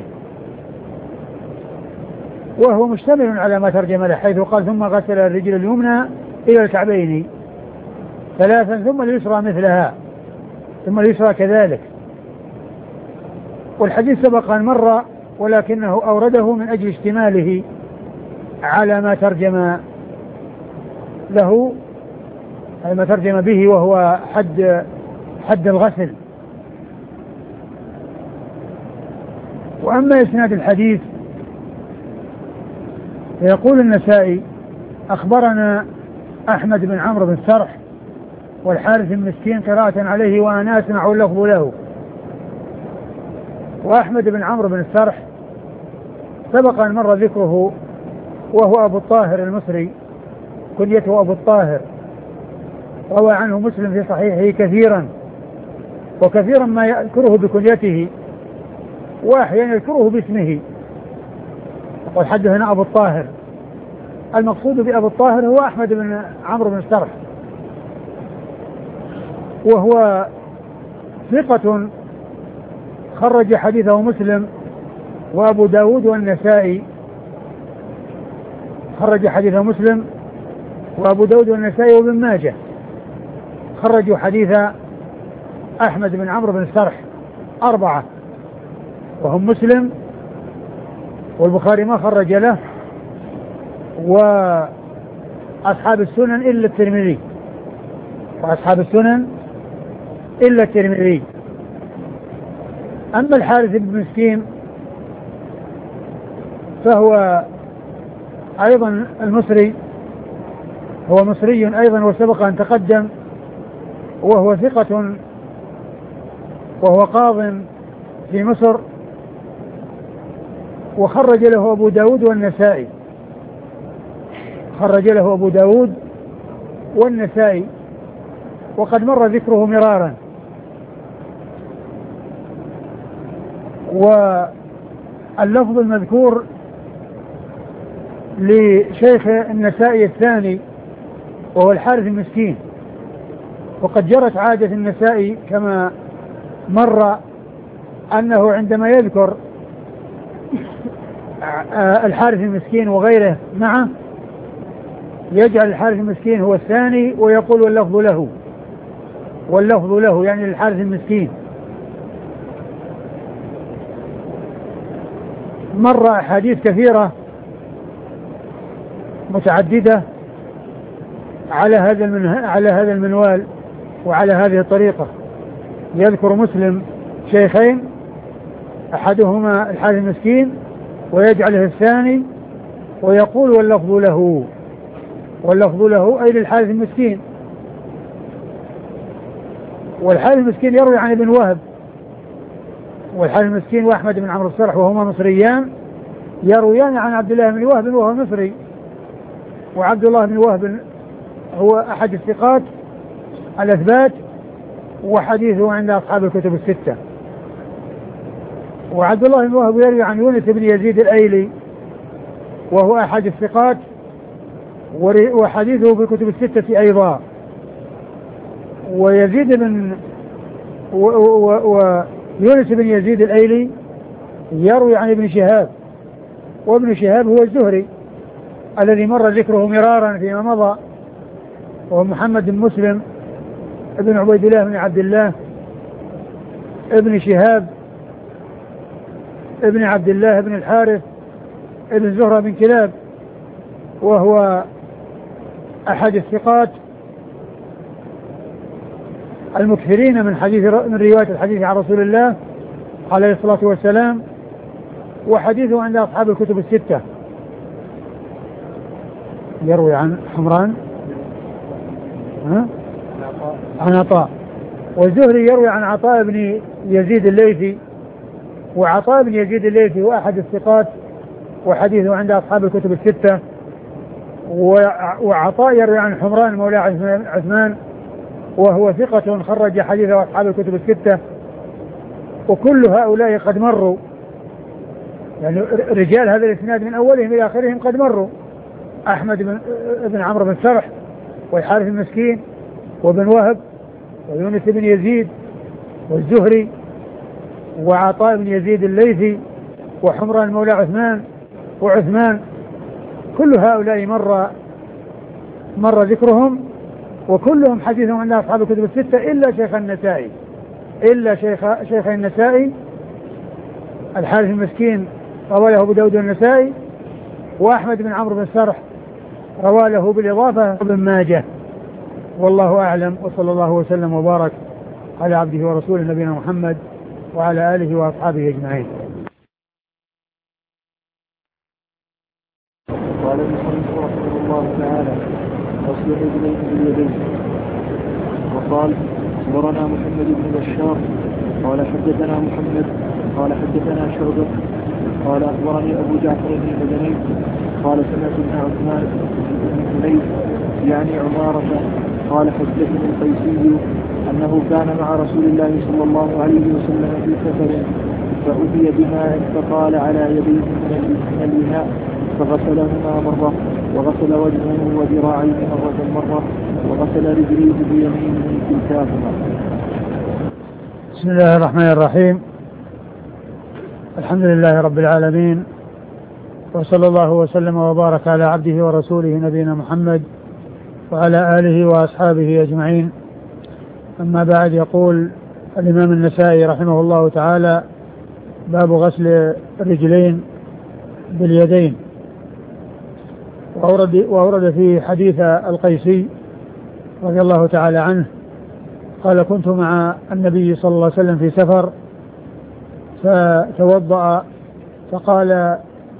وهو مشتمل على ما ترجم له، حيث قال: ثم غسل الرجل اليمنى إلى الكعبين ثلاثا ثم اليسرى مثلها ثم اليسرى كذلك. والحديث سبق أن مر، ولكنه أورده من أجل اشتماله على ما ترجم له، ما ترجم به، وهو حد حد الغسل. وأما إسناد الحديث فيقول النسائي: أخبرنا أحمد بن عمرو بن سرح والحارث المسكين قراءة عليه وأنا أسمع اللفظ له. وأحمد بن عمرو بن السرح سبق أن مر ذكره، وهو أبو الطاهر المصري، كنيته أبو الطاهر، روى عنه مسلم في صحيحه كثيرا، وكثيرا ما يذكره بكنيته وأحيانا يذكره باسمه. وقد حدثنا أبو الطاهر، المقصود بأبو الطاهر هو أحمد بن عمرو بن السرح، وهو ثقة خرج حديثه مسلم وأبو داود والنسائي، خرج حديثه مسلم وأبو داود والنسائي وابن ماجه، خرجوا حديث أحمد بن عمرو بن السرح أربعة، وهم مسلم والبخاري ما خرج له، وأصحاب السنن إلا الترمذي، وأصحاب السنن إلا الترمذي. أما الحارث بن مسكين فهو أيضا المصري، هو مصري أيضا وسبق أن تقدم، وهو ثقة، وهو قاض في مصر، وخرج له أبو داود والنسائي، خرج له أبو داود والنسائي، وقد مر ذكره مرارا. واللفظ المذكور لشيخ النسائي الثاني وهو الحارث المسكين، وقد جرت عادة النسائي كما مر أنه عندما يذكر الحارث المسكين وغيره معه يجعل الحارث المسكين هو الثاني ويقول واللفظ له، واللفظ له يعني للحارث المسكين. مر أحاديث كثيرة متعددة على هذا على هذا المنوال وعلى هذه الطريقة. يذكر مسلم شيخين، أحدهما الحارث المسكين ويجعله الثاني ويقول واللفظ له، واللفظ له أي للحارث المسكين. والحارث المسكين يروي عن ابن وهب، والحارث المسكين وأحمد بن عمرو السرح وهما مصريان يرويان عن عبد الله بن وهب وهو مصري، وعبد الله بن وهب هو أحد الثقات الأثبات وحديثه عند أصحاب الكتب الستة. وعبد الله بن وهب يروي عن يونس بن يزيد الأيلي وهو أحد الثقات وحديثه في الكتب الستة أيضا. ويزيد بن ويونس بن يزيد الأيلي يروي عن ابن شهاب، وابن شهاب هو الزهري الذي مر ذكره مرارا فيما مضى، ومحمد بن مسلم ابن عبيد الله بن عبد الله ابن شهاب ابن عبد الله بن الحارث ابن زهرة بن كلاب، وهو أحد الثقات المكثرين من حديث من رواية الحديث عن رسول الله عليه الصلاة والسلام، وحديثه عند أصحاب الكتب الستة. يروي عن حمران ها؟ عن عطاء، والزهري يروي عن عطاء بن يزيد الليثي، وعطاء بن يزيد الليثي هو أحد الثقات وحديثه عند أصحاب الكتب الستة. وعطاء يروي عن حمران مولى عثمان وهو ثقة خرج حديثه أصحاب الكتب الستة، وكل هؤلاء قد مروا، يعني رجال هذا الإسناد من أولهم إلى آخرهم قد مروا: أحمد بن, بن عمرو بن سرح، والحارث المسكين، وابن وهب، ويونس بن يزيد، والزهري، وعطاء بن يزيد الليثي، وحمران مولى عثمان، وعثمان. كل هؤلاء مر مر ذكرهم، وكلهم حديثهم عند أصحاب الكتب الستة إلا شيخ النسائي إلا شيخ شيخ النسائي الحارث المسكين روى له أبو داود النسائي، وأحمد بن عمرو بن سرح روى له بالإضافة ابن ماجه. والله أعلم، وصلى الله وسلم وبارك على عبده ورسوله نبينا محمد وعلى آله وأصحابه أجمعين. قال المصنف رحمه الله تعالى: غسل الرجلين باليدين. وقال: أخبرنا محمد بن بشار قال حدثنا محمد قال حدثنا شعبة قال أخبرني أبو جعفر المدني قال سمعت ابن عثمان بن حنيف يعني عمارة قال حدثني القيسي أنه كان مع رسول الله صلى الله عليه وسلم في سفر فأتي بماء فقال على يديه من الإناء فغسلهما مرة، وغسل وجهه وذراعيه مرة مرة، وغسل رجليه بيمينه كلتاهما. بسم الله الرحمن الرحيم. الحمد لله رب العالمين، وصلى الله وسلم وبارك على عبده ورسوله نبينا محمد وعلى آله وأصحابه أجمعين. أما بعد، يقول الإمام النسائي رحمه الله تعالى: باب غسل الرجلين باليدين. وأورد, وأورد في حديث القيسي رضي الله تعالى عنه قال: كنت مع النبي صلى الله عليه وسلم في سفر فتوضأ فقال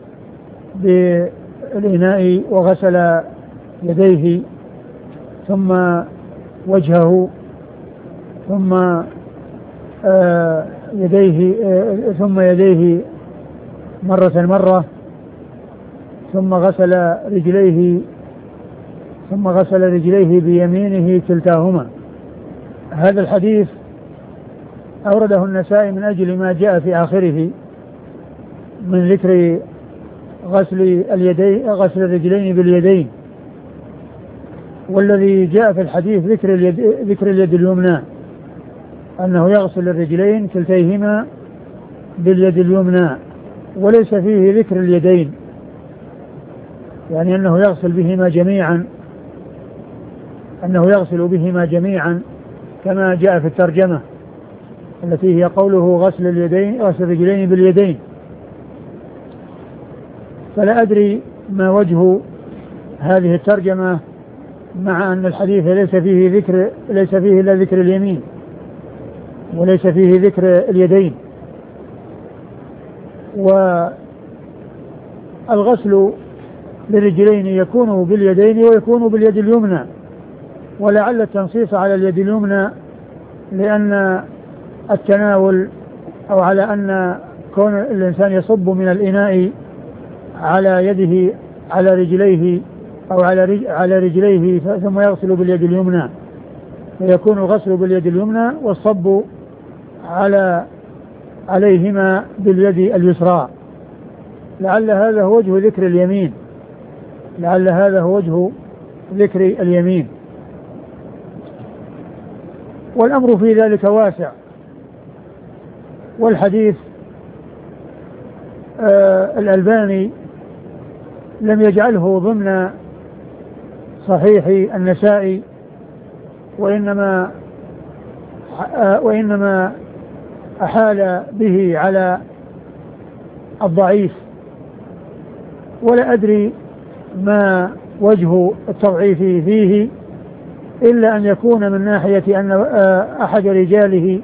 بالإناء وغسل يديه ثم وجهه ثم آه يديه آه ثم يديه مرة مرة ثم غسل رجليه ثم غسل رجليه بيمينه كلتاهما. هذا الحديث أورده النسائي من أجل ما جاء في آخره من ذكر غسل اليدين غسل الرجلين باليدين، والذي جاء في الحديث ذكر اليد ذكر اليد اليمنى، أنه يغسل الرجلين كلتيهما باليد اليمنى، وليس فيه ذكر اليدين، يعني أنه يغسل بهما جميعا أنه يغسل بهما جميعا كما جاء في الترجمة التي هي قوله غسل اليدين غسل الرجلين باليدين. فلا أدري ما وجه هذه الترجمة، مع أن الحديث ليس فيه ذكر ليس فيه إلا ذكر اليمين وليس فيه ذكر اليدين. والغسل للرجلين يكون باليدين ويكون باليد اليمنى، ولعل التنصيص على اليد اليمنى لأن التناول أو على أن كون الإنسان يصب من الإناء على يده على رجليه أو على على رجليه ثم يغسل باليد اليمنى، فيكون الغسل باليد اليمنى والصب على عليهما باليد اليسرى. لعل هذا هو وجه ذكر اليمين لعل هذا هو وجه ذكر اليمين. والأمر في ذلك واسع. والحديث آه الألباني لم يجعله ضمن صحيح النسائي، وإنما آه وإنما أحال به على الضعيف، ولا أدري ما وجه التضعيف فيه، إلا أن يكون من ناحية أن أحد رجاله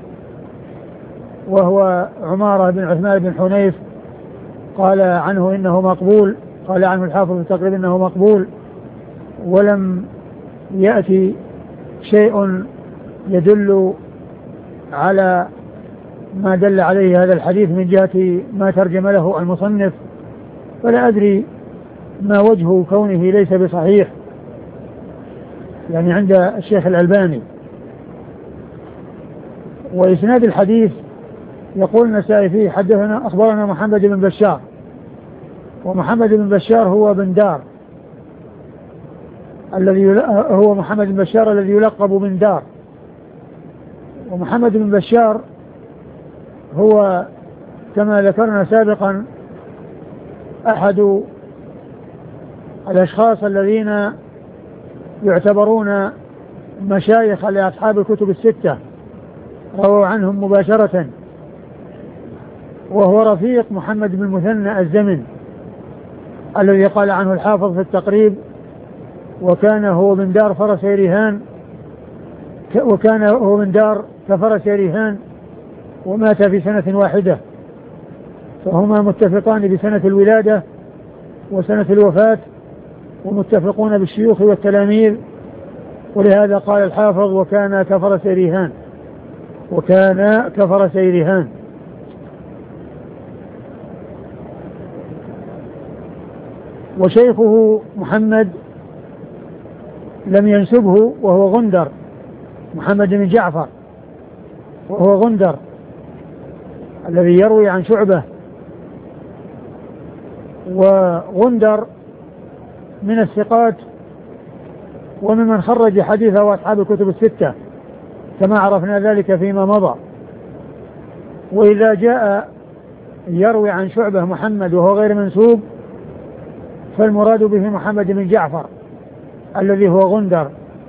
وهو عمارة بن عثمان بن حنيف قال عنه إنه مقبول، قال عنه الحافظ في التقريب إنه مقبول، ولم يأتي شيء يدل على ما دل عليه هذا الحديث من جهة ما ترجم له المصنف، فلا أدري ما وجه كونه ليس بصحيح يعني عند الشيخ الألباني. وإسناد الحديث يقول النسائي فيه حدثنا أخبرنا محمد بن بشار، ومحمد بن بشار هو بن دار الذي هو محمد بن بشار الذي يلقب بن دار. ومحمد بن بشار هو كما ذكرنا سابقا أحد الأشخاص الذين يعتبرون مشايخ لأصحاب الكتب الستة، رووا عنهم مباشرة، وهو رفيق محمد بن المثنى الزمن الذي قال عنه الحافظ في التقريب وكان هو من دار فرس ريهان، وكان هو من دار كفرس ريهان ومات في سنة واحدة، فهما متفقان بسنة الولادة وسنة الوفاة، ومتفقون بالشيوخ والتلاميذ، ولهذا قال الحافظ وكان كفرس ريهان، وكان كفرس ريهان. وشيخه محمد لم ينسبه وهو غندر، محمد بن جعفر، وهو غندر الذي يروي عن شعبة. وغندر من الثقات وممن خرج حديثه وأصحاب الكتب الستة كما عرفنا ذلك فيما مضى. وإذا جاء يروي عن شعبة محمد وهو غير منسوب فالمراد به محمد بن جعفر الذي هو غندر.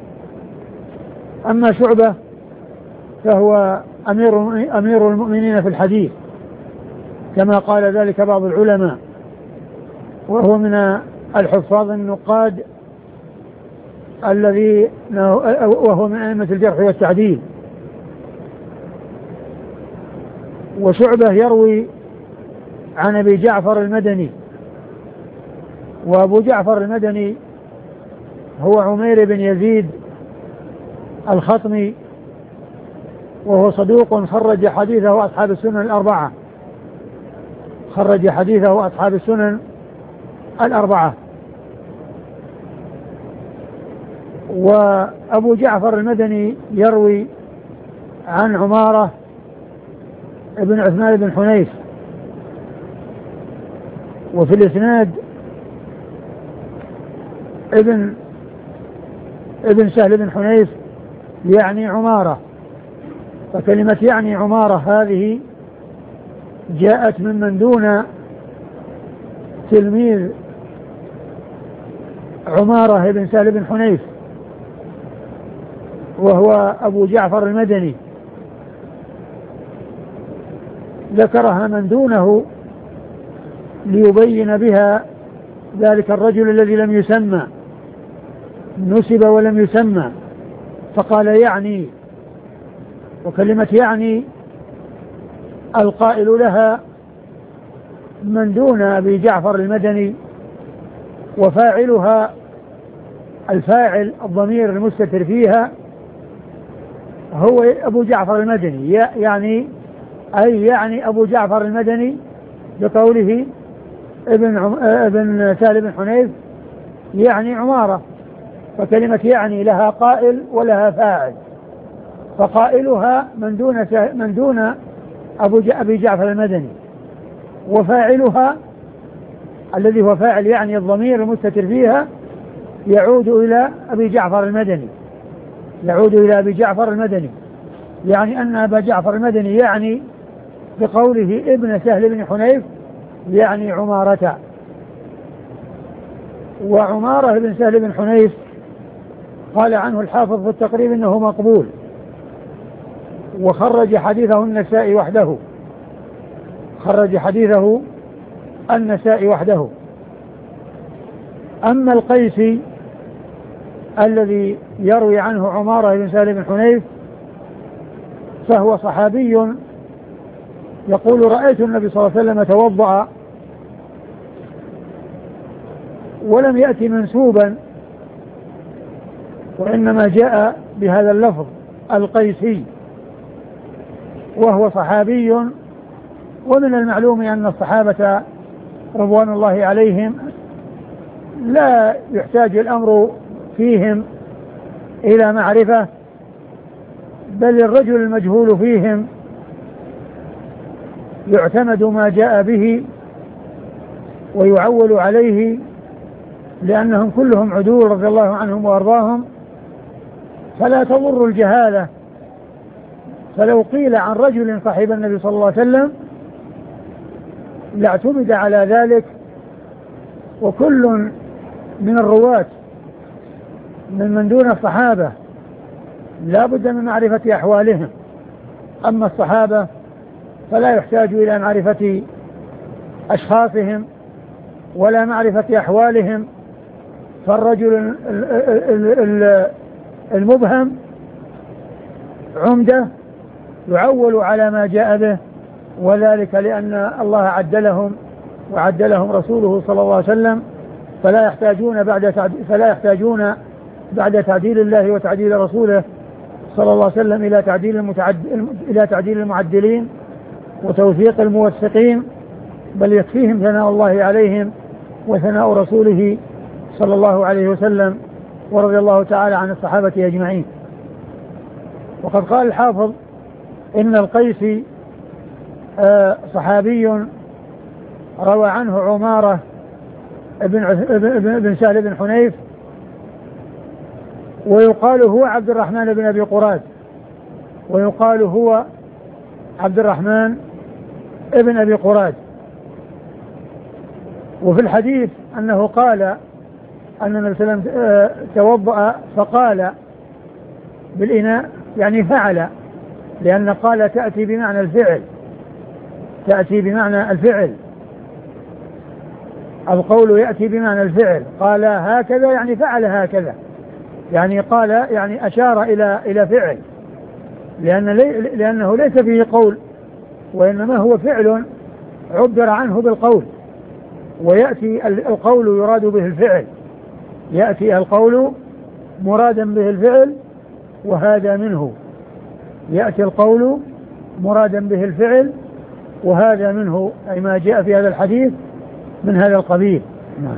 أما شعبة فهو أمير أمير المؤمنين في الحديث كما قال ذلك بعض العلماء، وهو من الحفاظ النقاد الذي وهو من أئمة الجرح والتعديل. وشعبة يروي عن أبي جعفر المدني، وأبو جعفر المدني هو عمير بن يزيد الخطمي، وهو صدوق خرج حديثه أصحاب السنن الأربعة، خرج حديثه أصحاب السنن الأربعة. وأبو جعفر المدني يروي عن عمارة ابن عثمان بن حنيف، وفي الإسناد ابن ابن سهل بن حنيف يعني عمارة، فكلمة يعني عمارة هذه جاءت ممن دون تلميذ عمارة بن سهل بن حنيف وهو أبو جعفر المدني، ذكرها من دونه ليبين بها ذلك الرجل الذي لم يسمى، نسب ولم يسمى، فقال يعني. وكلمة يعني القائل لها من دون أبي جعفر المدني، وفاعلها الفاعل الضمير المستتر فيها هو أبو جعفر المدني، يعني أي يعني أبو جعفر المدني بقوله ابن عم... ابن سهل بن حنيف يعني عمارة، فكلمة يعني لها قائل ولها فاعل، فقائلها من دون سه... من دون أبو ج... أبي جعفر المدني، وفاعلها الذي هو فاعل يعني الضمير المستتر فيها يعود إلى أبي جعفر المدني، يعود إلى أبي جعفر المدني. يعني أن أبا جعفر المدني يعني بقوله ابن سهل بن حنيف يعني عمارة. وعمارة بن سهل بن حنيف قال عنه الحافظ في التقريب إنه مقبول، وخرج حديثه النسائي وحده، خرج حديثه النسائي وحده. أما القيسي الذي يروي عنه عمارة بن سهل بن حنيف فهو صحابي يقول رأيت النبي صلى الله عليه وسلم توضأ، ولم يأتي منسوبا، وإنما جاء بهذا اللفظ القيسي، وهو صحابي. ومن المعلوم أن الصحابة رضوان الله عليهم لا يحتاج الأمر فيهم إلى معرفة، بل الرجل المجهول فيهم يعتمد ما جاء به ويعول عليه، لأنهم كلهم عدول رضي الله عنهم وأرضاهم، فلا تضر الجهالة. فلو قيل عن رجل صاحب النبي صلى الله عليه وسلم لاعتمد على ذلك، وكل من الرواة من من دون الصحابة لا بد من معرفة أحوالهم. أما الصحابة فلا يحتاج إلى معرفة أشخاصهم ولا معرفة أحوالهم، فالرجل المبهم عمدة يعول على ما جاء به، وذلك لأن الله عدلهم وعدلهم رسوله صلى الله عليه وسلم، فلا يحتاجون بعد تعديل فلا يحتاجون بعد تعديل الله وتعديل رسوله صلى الله عليه وسلم إلى تعديل المتعد... إلى تعديل المعدلين وتوثيق الموثقين، بل يكفيهم ثناء الله عليهم وثناء رسوله صلى الله عليه وسلم، ورضي الله تعالى عن الصحابة أجمعين. وقد قال الحافظ إن القيسي آه صحابي روى عنه عمارة ابن, ابن سهل بن حنيف، ويقال هو عبد الرحمن بن أبي قراد، ويقال هو عبد الرحمن ابن أبي قراد. وفي الحديث أنه قال أن النبي صلى الله عليه وسلم توضأ فقال بالإناء، يعني فعل، لأن قال تأتي بمعنى الفعل، تأتي بمعنى الفعل، القول يأتي بمعنى الفعل. قال هكذا يعني فعل هكذا، يعني قال يعني أشار إلى إلى فعل، لأن لي لأنه ليس فيه قول، وإنما هو فعل عبر عنه بالقول، ويأتي القول يراد به الفعل، يأتي القول مرادا به الفعل، وهذا منه، يأتي القول مرادا به الفعل وهذا منه، أي ما جاء في هذا الحديث من هذا القبيل. نعم.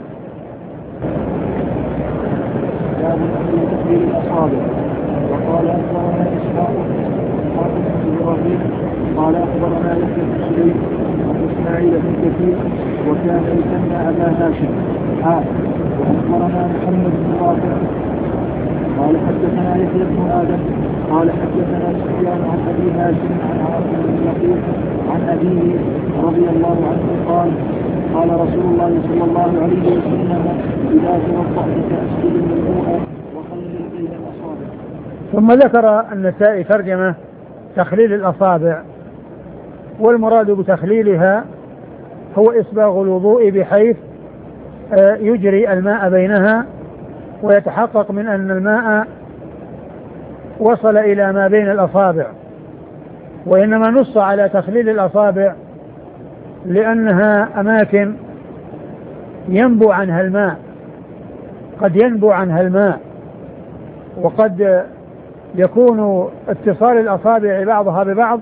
وقال أخبرنا إسحاق بن إبراهيم قال أخبرنا يحيى بن سليم عن إسماعيل بن كثير وكان يسمى أبا هاشم حاء. وأخبرنا محمد بن رافع قال حدثنا يحيى بن آدم قال حدثنا سفيان عن أبي هاشم عن عاصم بن لقيط عن أبيه رضي الله عنه قال قال رسول الله صلى الله عليه وسلم إذا توضأت فأسجد الوضوء وخلل بين الأصابع. ثم ذكر النسائي ترجمة تخليل الأصابع، والمراد بتخليلها هو إسباغ الوضوء بحيث يجري الماء بينها ويتحقق من أن الماء وصل إلى ما بين الأصابع. وإنما نص على تخليل الأصابع لأنها أماكن ينبو عنها الماء، قد ينبو عنها الماء، وقد يكون اتصال الأصابع بعضها ببعض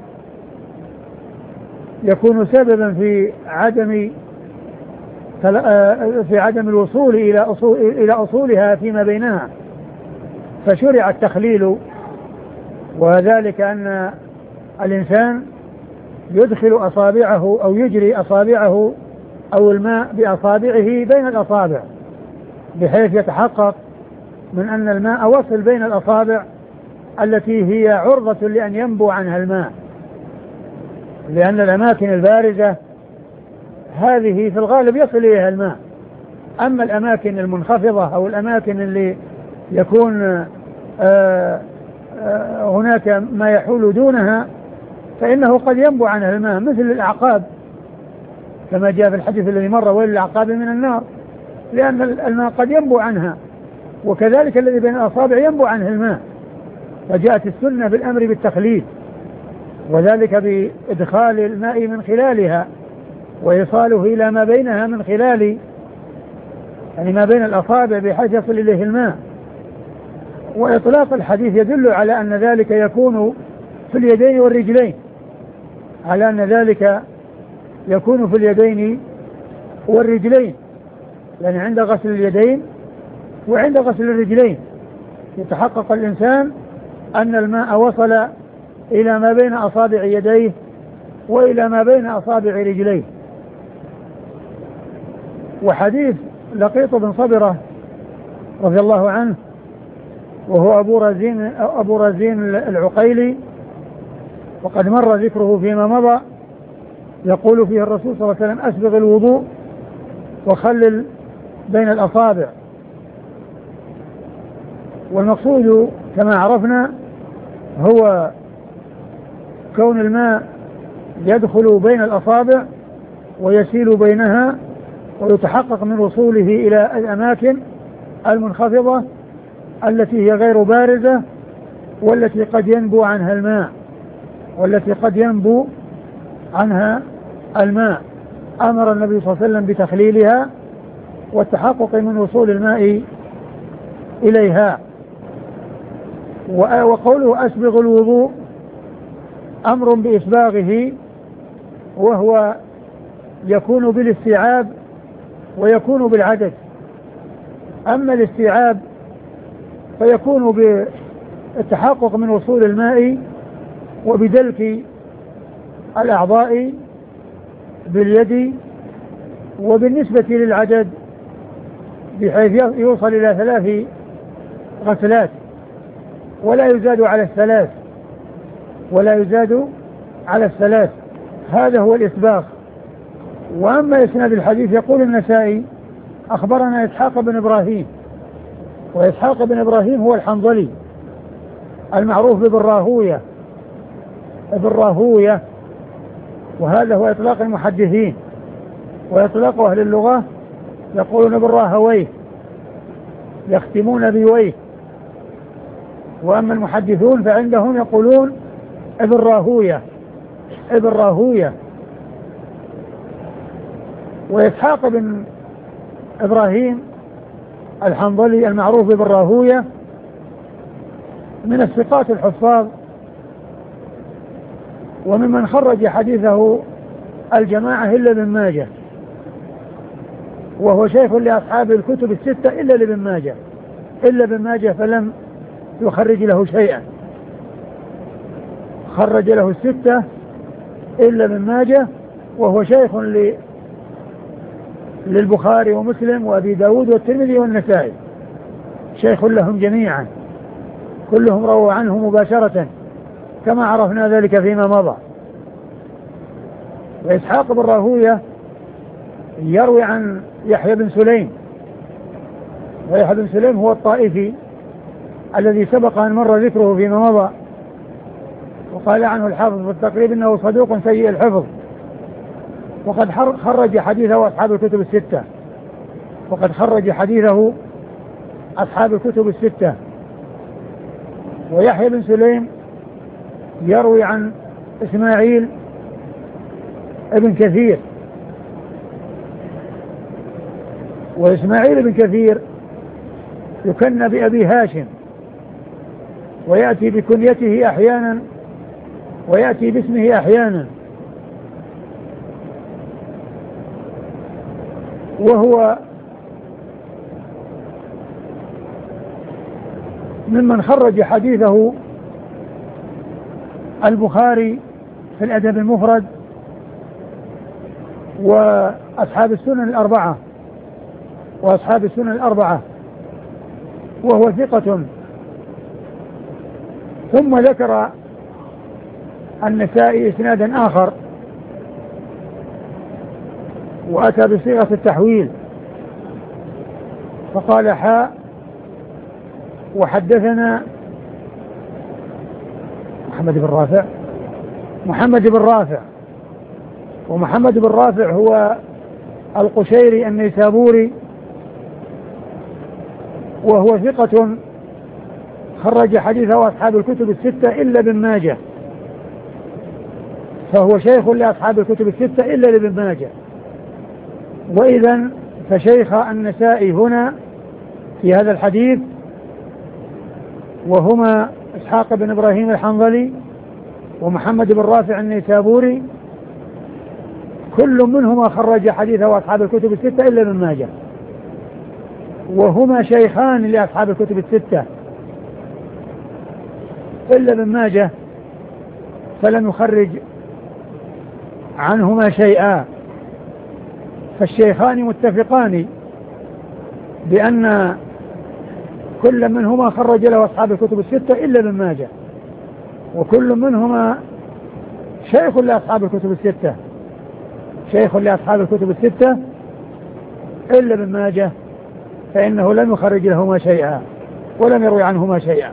يكون سببا في عدم في عدم الوصول إلى أصول إلى أصولها فيما بينها، فشرع التخليل، وذلك أن الإنسان يدخل أصابعه أو يجري أصابعه أو الماء بأصابعه بين الأصابع بحيث يتحقق من أن الماء وصل بين الأصابع التي هي عرضة لأن ينبو عنها الماء، لأن الأماكن البارزة هذه في الغالب يصل إليها الماء. أما الأماكن المنخفضة أو الأماكن اللي يكون آآ آآ هناك ما يحول دونها فإنه قد ينبو عنها الماء، مثل الأعقاب كما جاء في الحديث الذي مر: ويل الأعقاب من النار، لأن الماء قد ينبو عنها، وكذلك الذي بين الأصابع ينبو عنه الماء. فجاءت السنة بالأمر بالتخليد، وذلك بإدخال الماء من خلالها وإيصاله إلى ما بينها من خلال يعني ما بين الأصابع بحيث يصل إليه الماء. وإطلاق الحديث يدل على أن ذلك يكون في اليدين والرجلين، على أن ذلك يكون في اليدين والرجلين، يعني عند غسل اليدين وعند غسل الرجلين يتحقق الإنسان أن الماء وصل إلى ما بين أصابع يديه وإلى ما بين أصابع رجليه. وحديث لقيط بن صبرة رضي الله عنه وهو أبو رزين, أبو رزين العقيلي، وقد مر ذكره فيما مضى، يقول فيه الرسول صلى الله عليه وسلم: أسبغ الوضوء وخلل بين الأصابع. والمقصود كما عرفنا هو كون الماء يدخل بين الأصابع ويسيل بينها ويتحقق من وصوله إلى الأماكن المنخفضة التي هي غير بارزة والتي قد ينبو عنها الماء والتي قد ينبو عنها الماء. أمر النبي صلى الله عليه وسلم بتخليلها والتحقق من وصول الماء إليها. وقوله أسبغ الوضوء أمر بإسباغه، وهو يكون بالاستيعاب ويكون بالعدد. أما الاستيعاب فيكون بالتحقق من وصول الماء وبدلك الأعضاء باليد، وبالنسبة للعدد بحيث يوصل إلى ثلاث غسلات ولا يزاد على الثلاث ولا يزاد على الثلاث هذا هو الإسباغ. وأما إسناد الحديث يقول النسائي: أخبرنا إسحاق بن إبراهيم، وإسحاق بن إبراهيم هو الحنظلي المعروف بابن راهوية ابن راهوية وهذا هو إطلاق المحدثين، وإطلاق أهل اللغة يقولون ابن راهويه يختمون بويه، وأما المحدثون فعندهم يقولون ابن راهوية ابن راهوية. وإسحاق بن إبراهيم الحنظلي المعروف بابن راهوية من الثقات الحفاظ، وممن خرج حديثه الجماعة إلا ابن ماجه، وهو شيخ لأصحاب الكتب الستة إلا لابن ماجه إلا ابن ماجه فلم يخرج له شيئا، خرج له الستة إلا ابن ماجه، وهو شيخ ل... للبخاري ومسلم وأبي داود والترمذي والنسائي، شيخ لهم جميعا، كلهم رووا عنه مباشرة كما عرفنا ذلك فيما مضى. وإسحاق بن راهوية يروي عن يحيى بن سليم، ويحيى بن سليم هو الطائفي الذي سبق أن مر ذكره فيما مضى، وقال عنه الحافظ في التقريب إنه صدوق سيء الحفظ، وقد خرج حديثه أصحاب الكتب الستة وقد خرج حديثه أصحاب الكتب الستة. ويحيى بن سليم يروي عن إسماعيل ابن كثير، وإسماعيل ابن كثير يكنى بأبي هاشم، ويأتي بكنيته أحيانا ويأتي باسمه أحيانا، وهو ممن خرج حديثه البخاري في الأدب المفرد وأصحاب السنن الأربعة وأصحاب السنن الأربعة وهو ثقة ثم ذكر النسائي إسنادا آخر وأتى بصيغة التحويل فقال حاء وحدثنا محمد بن رافع محمد بن رافع ومحمد بن رافع هو القشيري النيسابوري وهو ثقة خرج حديثه أصحاب الكتب الستة إلا ابن ماجه، فهو شيخ لأصحاب الكتب الستة إلا لابن ماجه. وإذا فشيخ النسائي هنا في هذا الحديث وهما إسحاق بن إبراهيم الحنظلي ومحمد بن رافع النيسابوري، كل منهما خرج حديثه أصحاب الكتب الستة إلا ابن ماجه، وهما شيخان لأصحاب الكتب الستة إلا ابن ماجه فلم يخرج عنهما شيئا. فالشيخان متفقان بأن كل منهما خرج له أصحاب الكتب الستة إلا ابن ماجه، وكل منهما شيخ لأصحاب الكتب الستة شيخ لأصحاب الكتب الستة إلا ابن ماجه، فإنه لم يخرج لهما شيئا ولم يروي عنهما شيئا.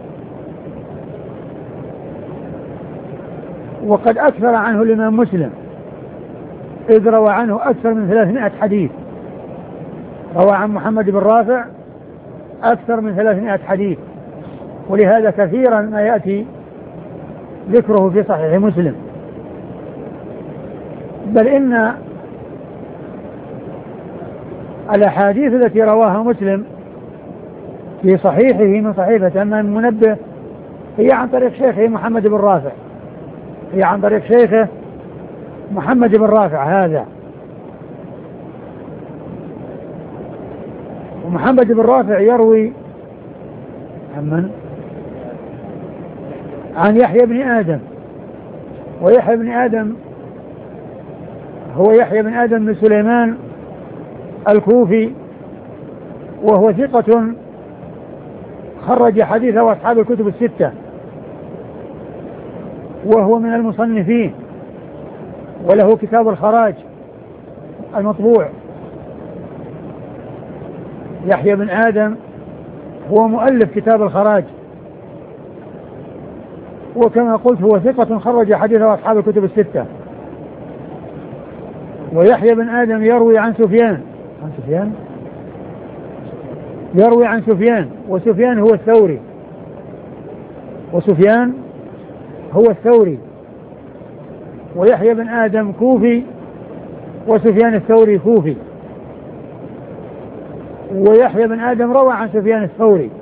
وقد أكثر عنه الإمام مسلم إذ روى عنه أكثر من ثلاثمائة حديث، روى عن محمد بن رافع أكثر من ثلاثمائة حديث، ولهذا كثيرا ما يأتي ذكره في صحيح مسلم. بل إن الأحاديث التي رواها مسلم في صحيحه من صحيفة أما المنبه هي عن طريق شيخه محمد بن رافع هي عن طريق شيخه محمد بن رافع هذا. ومحمد بن رافع يروي عن من؟ عن يحيى بن آدم، ويحيى بن آدم هو يحيى بن آدم بن سليمان الكوفي، وهو ثقة خرج حديثه أصحاب الكتب الستة، وهو من المصنفين وله كتاب الخراج المطبوع. يحيى بن آدم هو مؤلف كتاب الخراج، وكما قلت هو ثقة خرج حديثه أصحاب الكتب الستة. ويحيى بن آدم يروي عن سفيان عن سفيان يروي عن سفيان وسفيان هو الثوري وسفيان هو الثوري ويحيى بن آدم كوفي وسفيان الثوري كوفي. ويحيى بن آدم روى عن سفيان الثوري،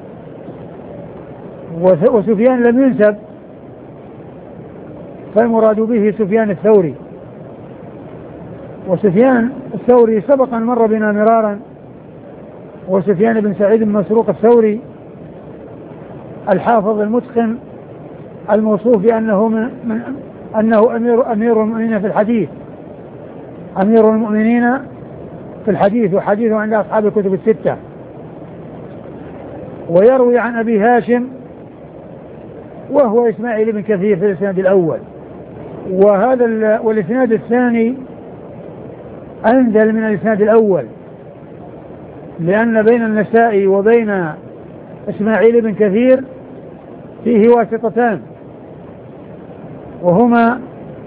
وسفيان لم ينسب، فالمراد به سفيان الثوري. وسفيان الثوري سبق أن مر بنا مرارا، وسفيان بن سعيد بن مسروق الثوري الحافظ المتقن الموصوف بأنه من من أنه أمير أمير المؤمنين في الحديث أمير المؤمنين في الحديث وحديثه عند أصحاب الكتب الستة. ويروي عن أبي هاشم وهو إسماعيل بن كثير في الإسناد الأول، وهذا والإسناد الثاني أنزل من الإسناد الأول، لأن بين النسائي وبين إسماعيل بن كثير فيه واسطتان، وهما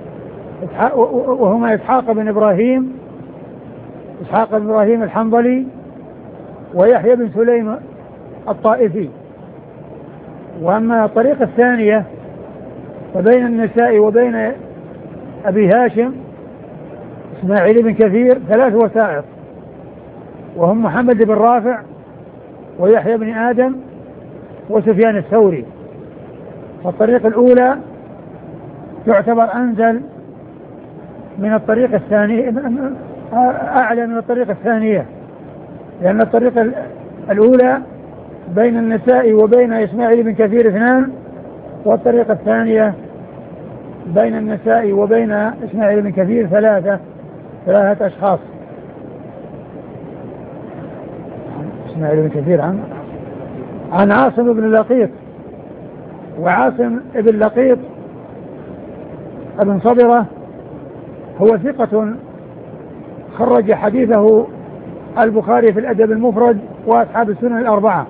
وهما إسحاق بن إبراهيم إسحاق بن إبراهيم الحنظلي ويحيى بن سليم الطائفي. وأما الطريقة الثانية فبين النسائي وبين أبي هاشم إسماعيل بن كثير ثلاث وسائط، وهم محمد بن رافع ويحيى بن آدم وسفيان الثوري. فالطريقة الأولى تعتبر أنزل من الطريقة الثانية، أعلى من الطريقة الثانية، لأن الطريقة الأولى بين النسائي وبين إسماعيل بن كثير اثنان، والطريقة الثانية بين النسائي وبين إسماعيل بن كثير ثلاثة ثلاثة أشخاص. إسماعيل بن كثير عن عن عاصم بن لقيط وعاصم ابن لقيط ابن صبرة هو ثقة خرج حديثه البخاري في الأدب المفرد وأصحاب السنن الأربعة.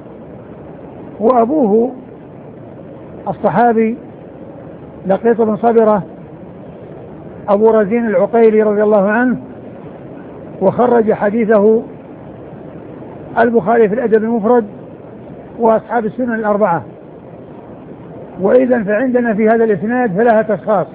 وأبوه الصحابي لقيط بن صبرة أبو رزين العقيلي رضي الله عنه، وخرج حديثه البخاري في الأدب المفرد وأصحاب السنن الأربعة. وإذا فعندنا في هذا الإسناد ثلاثة أشخاص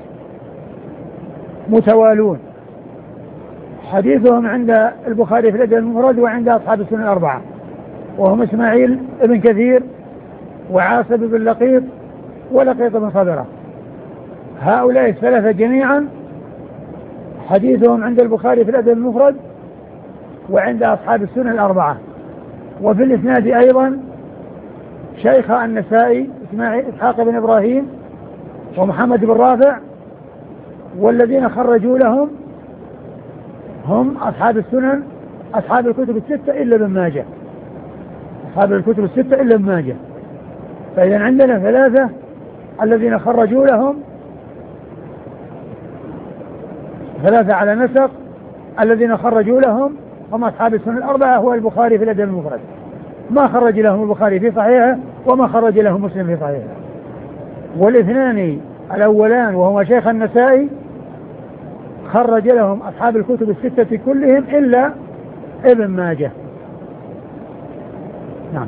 متوالون حديثهم عند البخاري في الأدب المفرد وعند أصحاب السنن الأربعة، وهم إسماعيل بن كثير وعاصم بن لقيط ولقيط بن صبرة. هؤلاء الثلاثة جميعا حديثهم عند البخاري في الأدب المفرد وعند أصحاب السنن الأربعة. وفي الإسناد أيضا شيخ النسائي إسحاق بن إبراهيم ومحمد بن رافع، والذين خرجوا لهم هم أصحاب السنن أصحاب الكتب الستة إلا ابن ماجه، أصحاب الكتب الستة إلا ابن ماجه. فإذا عندنا ثلاثة الذين خرجوا لهم، ثلاثة على نسق الذين خرجوا لهم هم أصحاب السنن الأربعة، هو البخاري في الأدب المفرد ما خرج لهم البخاري في صحيحه وما خرج لهم مسلم في صحيحه. والاثنان الأولان وهما شيخ النسائي خرج لهم أصحاب الكتب الستة كلهم إلا ابن ماجه. نعم.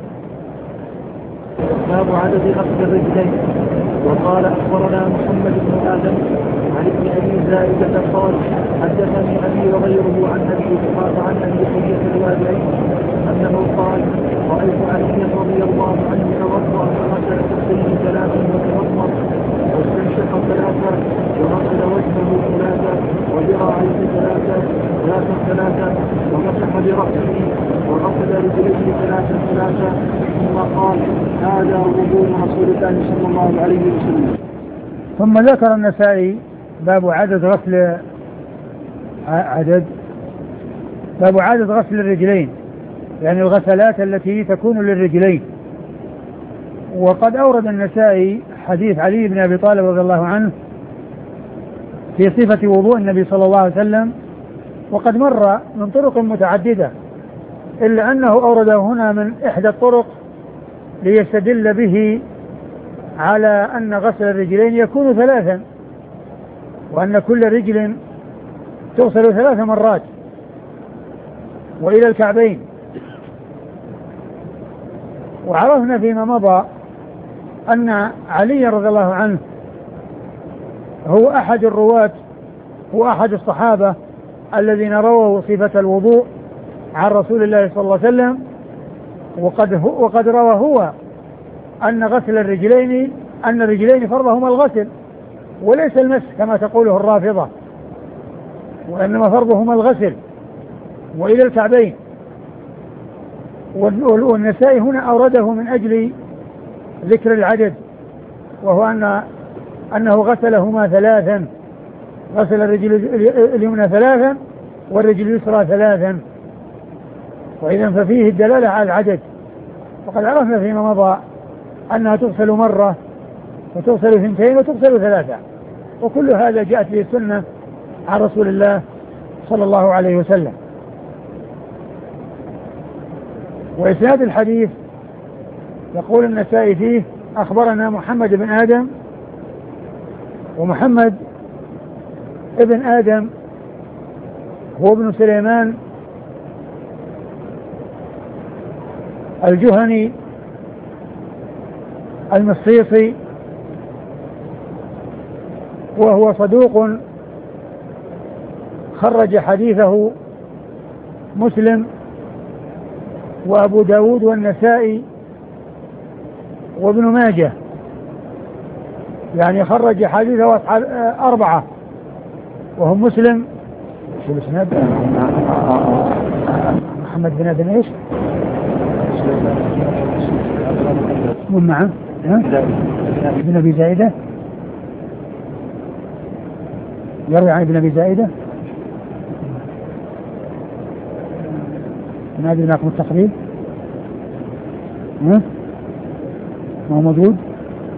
باب عدد غسل الرجلين. وقال أخبرنا محمد بن آدم عن ابن أبي زائدة قال حدثني أبي وغيره عن أبي إسحاق عن أبي حية الوادعي أنه قال رأيت عليا رضي الله عنه توضأ فغسل كفيه ثلاثا وتمضمض واستنشق ثلاثا وغسل وجهه ثلاثا وذراعيه ثلاثا ثلاثا ثلاثا ومسح برأسه وغسل رجليه ثلاثا ثلاثا ثم قال هذا وضوء رسول الله صلى الله عليه وسلم. ثم ذكر النسائي باب عدد غسل عدد باب عدد غسل الرجلين، يعني الغسلات التي تكون للرجلين. وقد أورد النسائي حديث علي بن أبي طالب رضي الله عنه في صفة وضوء النبي صلى الله عليه وسلم، وقد مر من طرق متعددة، إلا أنه أورده هنا من إحدى الطرق ليستدل به على أن غسل الرجلين يكون ثلاثا، وأن كل رجل تغسل ثلاث مرات وإلى الكعبين. وعرفنا فيما مضى أن علي رضي الله عنه هو أحد الرواة، هو أحد الصحابة الذين رووا صفة الوضوء عن رسول الله صلى الله عليه وسلم، وقد, وقد روى هو أن غسل الرجلين أن الرجلين فرضهما الغسل وليس المس كما تقوله الرافضة، وإنما فرضهما الغسل وإلى الكعبين. والنسائي هنا أورده من أجل ذكر العدد، وهو أن أنه غسلهما ثلاثا، غسل الرجل اليمنى ثلاثا والرجل اليسرى ثلاثا، وإذا ففيه الدلالة على العدد. وقد عرفنا فيما مضى أنها تغسل مرة وتغسل اثنتين وتغسل ثلاثة، وكل هذا جاءت به السنة عن رسول الله صلى الله عليه وسلم. وإسناد الحديث يقول النسائي فيه أخبرنا محمد بن آدم، ومحمد ابن آدم هو ابن سليمان الجهني المصيصي، وهو صدوق خرج حديثه مسلم وأبو داود والنسائي وابن ماجه، يعني خرج حديثه أربعة وهم مسلم شو الاسناد محمد بن آدم ايش من معه ابن أبي زائدة يروي عن ابن أبي زائدة نادي لكم التقريب ما هو موجود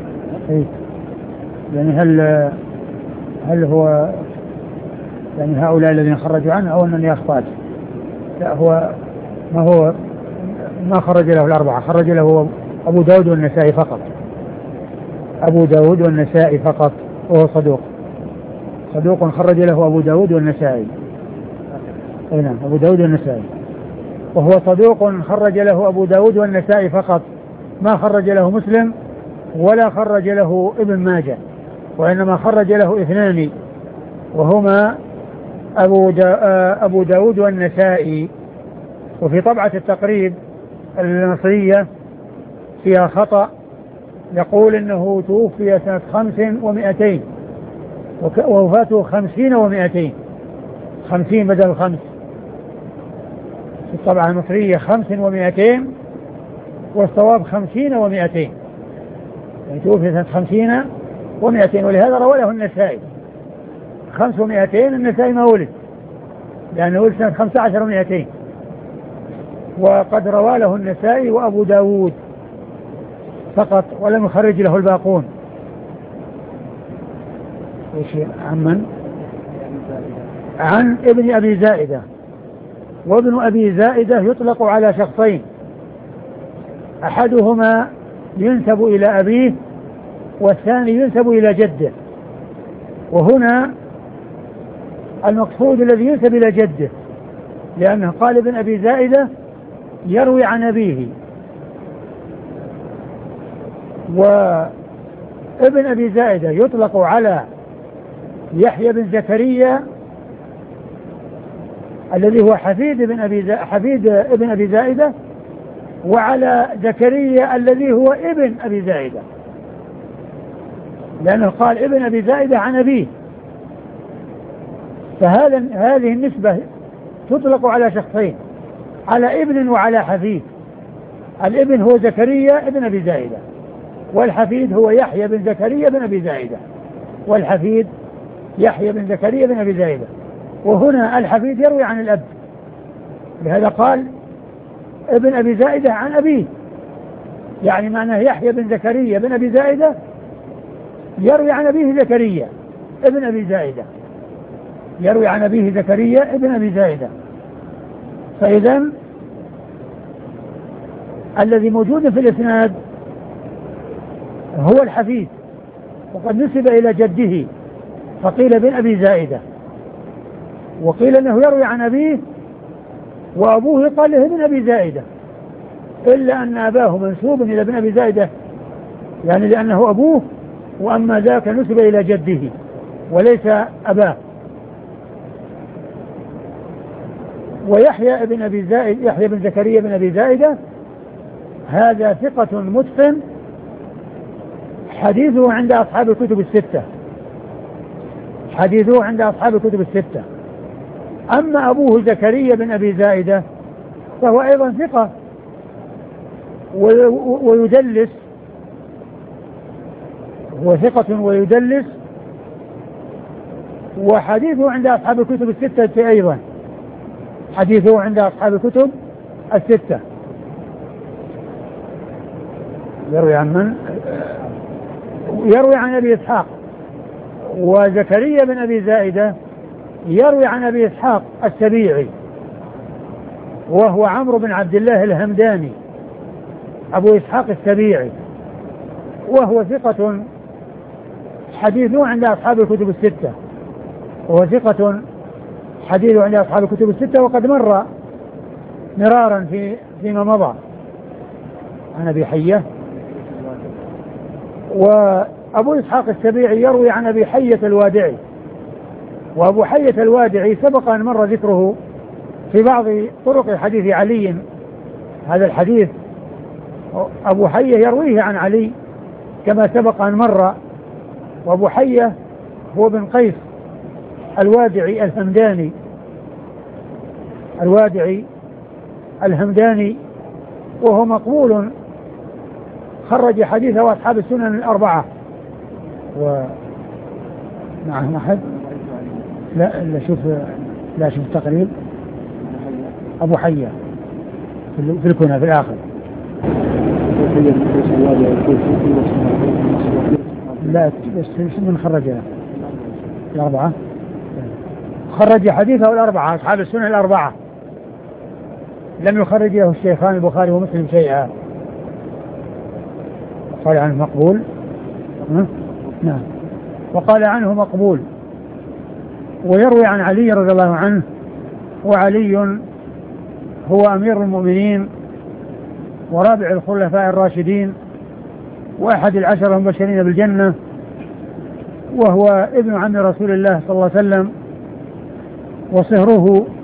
إيه؟ يعني هل هل هو يعني هؤلاء الذين خرجوا عنه أو أنني أخطأت؟ لا، هو ما هو ما خرج له الأربعة، خرج له أبو داود والنسائي فقط، أبو داود والنسائي فقط، وهو صدوق صدوق خرج له أبو داود والنسائي. أي نعم، أبو داود والنسائي، وهو صدوق خرج له أبو داود والنسائي فقط، ما خرج له مسلم ولا خرج له ابن ماجه، وإنما خرج له اثنان وهما أبو, دا أبو داود والنسائي. وفي طبعة التقريب المصرية فيها خطأ، يقول إنه توفي سنة خمس ومئتين ووفاته خمسين ومئتين، خمسين بدل الخمس. في الطبعة المصرية خمس ومئتين والصواب خمسين ومئتين، يعني توفي سنة خمسين ومئتين، ولهذا روى له النسائي خمس ومئتين، النسائي ما ولد لأنه ولد سنة خمسة عشر ومئتين، وقد روى له النسائي وأبو داود فقط ولم يخرج له الباقون. عن من؟ عن ابن أبي زائدة. وابن أبي زائدة يطلق على شخصين، أحدهما ينسب إلى أبيه والثاني ينسب إلى جده، وهنا المقصود الذي ينسب إلى جده، لأنه قال ابن أبي زائدة يروي عن أبيه، وابن أبي زائدة يطلق على يحيى بن زكريا الذي هو حفيد ابن أبي حفيد ابن أبي زائدة، وعلى زكريا الذي هو ابن أبي زائدة، لأنه قال ابن أبي زائدة عن أبيه، فهذا هذه النسبة تطلق على شخصين، على ابن وعلى حفيد. الابن هو زكريا ابن أبي زائدة، والحفيد هو يحيى بن زكريا بن أبي زائدة، والحفيد يحيى بن زكريا بن أبي زائدة. وهنا الحفيد يروي عن الأب، لهذا قال ابن أبي زائدة عن أبيه، يعني معناه يحيى بن زكريا بن أبي زائدة يروي عن أبيه زكريا ابن أبي زائدة، يروي عن أبيه زكريا ابن أبي زائدة. فإذا الذي موجود في الإسناد هو الحفيد، وقد نسب إلى جده فقيل ابن أبي زائدة، وقيل أنه يروي عن أبيه وأبوه قال له ابن أبي زائدة، إلا أن أباه منسوب إلى ابن أبي زائدة يعني لأنه أبوه، وأما ذاك نسب إلى جده وليس أباه. ويحيى ابن أبي زائد يحيى بن زكريا بن أبي زائدة هذا ثقة متقن، حديثه عند أصحاب الكتب الستة، حديثه عند أصحاب الكتب الستة. أما أبوه زكريا بن أبي زائدة فهو أيضا ثقة ويدلس، هو ثقة ويدلس، وحديثه عند أصحاب الكتب الستة أيضا، حديثه عند أصحاب الكتب الستة. يروي عن من؟ يروي عن أبي إسحاق. وزكريا بن أبي زائدة يروي عن أبي إسحاق السبيعي وهو عمرو بن عبد الله الهمداني أبو إسحاق السبيعي، وهو ثقة حديثه عند أصحاب الكتب الستة، وهو ثقة حديثه عند أصحاب الكتب الستة، وقد مر مرارا في فيما مضى عن أبي حية. وأبو إسحاق السبيعي يروي عن أبي حية الوادعي، وأبو حية الوادعي سبق أن مر ذكره في بعض طرق حديث علي، هذا الحديث أبو حية يرويه عن علي كما سبق أن مر. وأبو حية هو بن قيس الوادعي الهمداني، الوادعي الهمداني، وهو مقبول خرج حديثه أصحاب السنن الأربعة. و معه أحد؟ لا لا شوف لا شوف التقريب أبو حية في الكنى في الآخر. لا بس من خرجها الأربعة خرج حديثه الأربعة أصحاب السنن الأربعة لم يخرج له الشيخان البخاري ومسلم شيئا. قال عنه مقبول. نعم. وقال عنه مقبول. ويروي عن علي رضي الله عنه، وعلي هو أمير المؤمنين ورابع الخلفاء الراشدين وأحد العشرة المبشرين بالجنة، وهو ابن عم رسول الله صلى الله عليه وسلم وصهره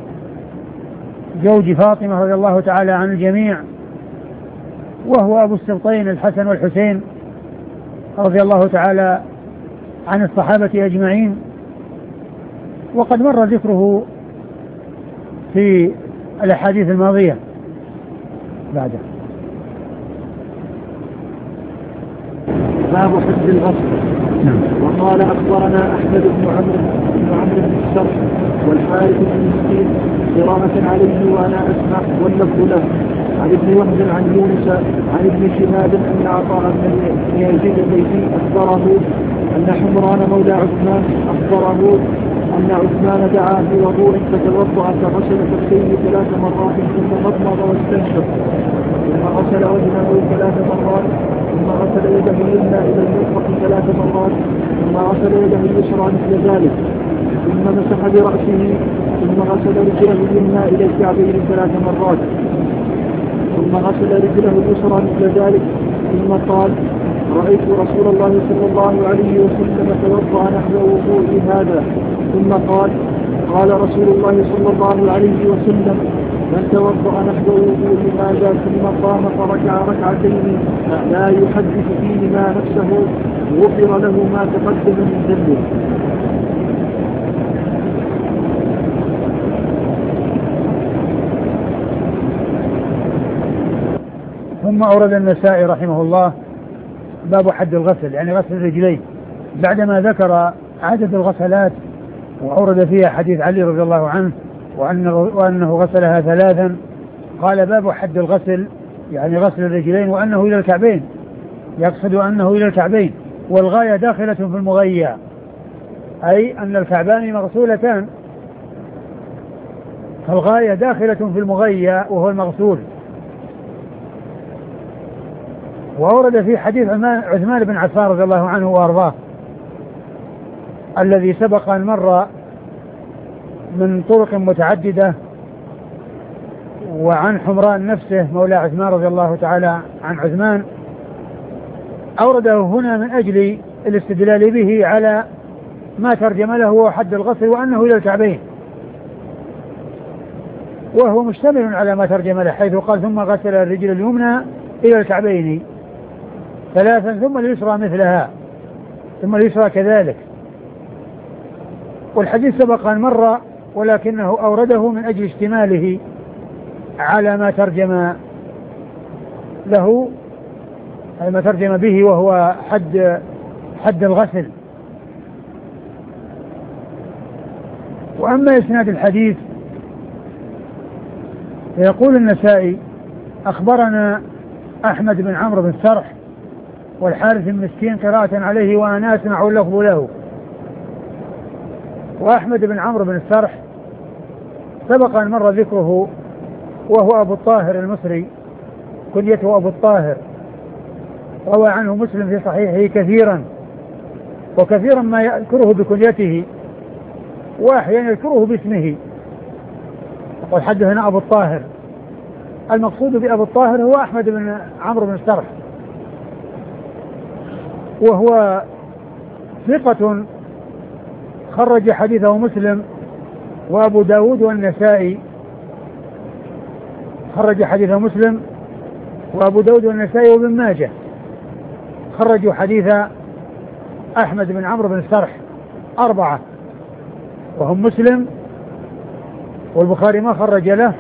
زوج فاطمة رضي الله تعالى عن الجميع، وهو أبو السبطين الحسن والحسين رضي الله تعالى عن الصحابة أجمعين، وقد مر ذكره في الأحاديث الماضية بعده. باب حد الغصب. نعم. وقال أخبرنا أحمد بن عمرو بن عمرو بن السرح والحارث بن مسكين قراءة عليه وأنا أسمع واللفظ له عن ابن وهب عن يونس عن ابن شهاب أن عطاء بن يزيد البيتي أخبره أن حمران مولى عثمان أخبره أن عثمان دعا في وضوء فتوضأ فغسل كفيه ثلاث مرات ثم مضمض واستنشق ثم غسل وجهه ثلاث مرات ثم غسل يده اليمنى إلى المرفق ثلاث مرات ثم غسل يده اليسرى مثل ذلك ثم مسح برأسه ثم غسل رجله اليمنى إلى الكعبين ثلاث مرات ثم غسل رجله اليسرى مثل ذلك ثم قال رأيت رسول الله صلى الله عليه وسلم توضأ نحو وضوء هذا ثم قال قال رسول الله صلى الله عليه وسلم من توضأ نحو وضوء هذا ثم قام فركع ركعتين لا يحدث فيهما نفسه غفر له ما تقدم من ذنبه. ثم أورد النسائي رحمه الله باب حد الغسل، يعني غسل الرجلين، بعدما ذكر عدد الغسلات وأورد فيها حديث علي رضي الله عنه وأنه, وأنه غسلها ثلاثا، قال باب حد الغسل يعني غسل الرجلين وأنه إلى الكعبين، يقصد أنه إلى الكعبين، والغاية داخلة في المغيّة، أي أن الكعبان مغسولتان، فالغاية داخلة في المغيّة وهو المغسول. وأورد في حديث عثمان بن عفان رضي الله عنه وأرضاه الذي سبق أن مر من طرق متعددة، وعن حمران نفسه مولى عثمان رضي الله تعالى عن عثمان، أورده هنا من أجل الاستدلال به على ما ترجم له هو حد الغسل وأنه إلى الكعبين، وهو مشتمل على ما ترجم له حيث قال ثم غسل الرجل اليمنى إلى الكعبين ثلاثا ثم اليسرى مثلها ثم اليسرى كذلك. والحديث سبق أن مر ولكنه أورده من أجل اشتماله على ما ترجم له، أي ما ترجم به وهو حد حد الغسل. وأما إسناد الحديث فيقول النسائي أخبرنا أحمد بن عمرو بن السرح والحارث بن مسكين قراءة عليه وأنا أسمع اللفظ له. وأحمد بن عمرو بن السرح سبق أن مر ذكره، وهو أبو الطاهر المصري كنيته أبو الطاهر، روى عنه مسلم في صحيحه كثيرا، وكثيرا ما يذكره بكنيته وأحيانا يذكره باسمه، وقد حدث هنا أبو الطاهر. المقصود بأبو الطاهر هو أحمد بن عمرو بن السرح، وهو ثقة خرج حديثه مسلم وأبو داود والنسائي، خرج حديثه مسلم وأبو داود والنسائي وابن ماجه، خرجوا حديث أحمد بن عمرو بن السرح أربعة، وهم مسلم والبخاري ما خرج له،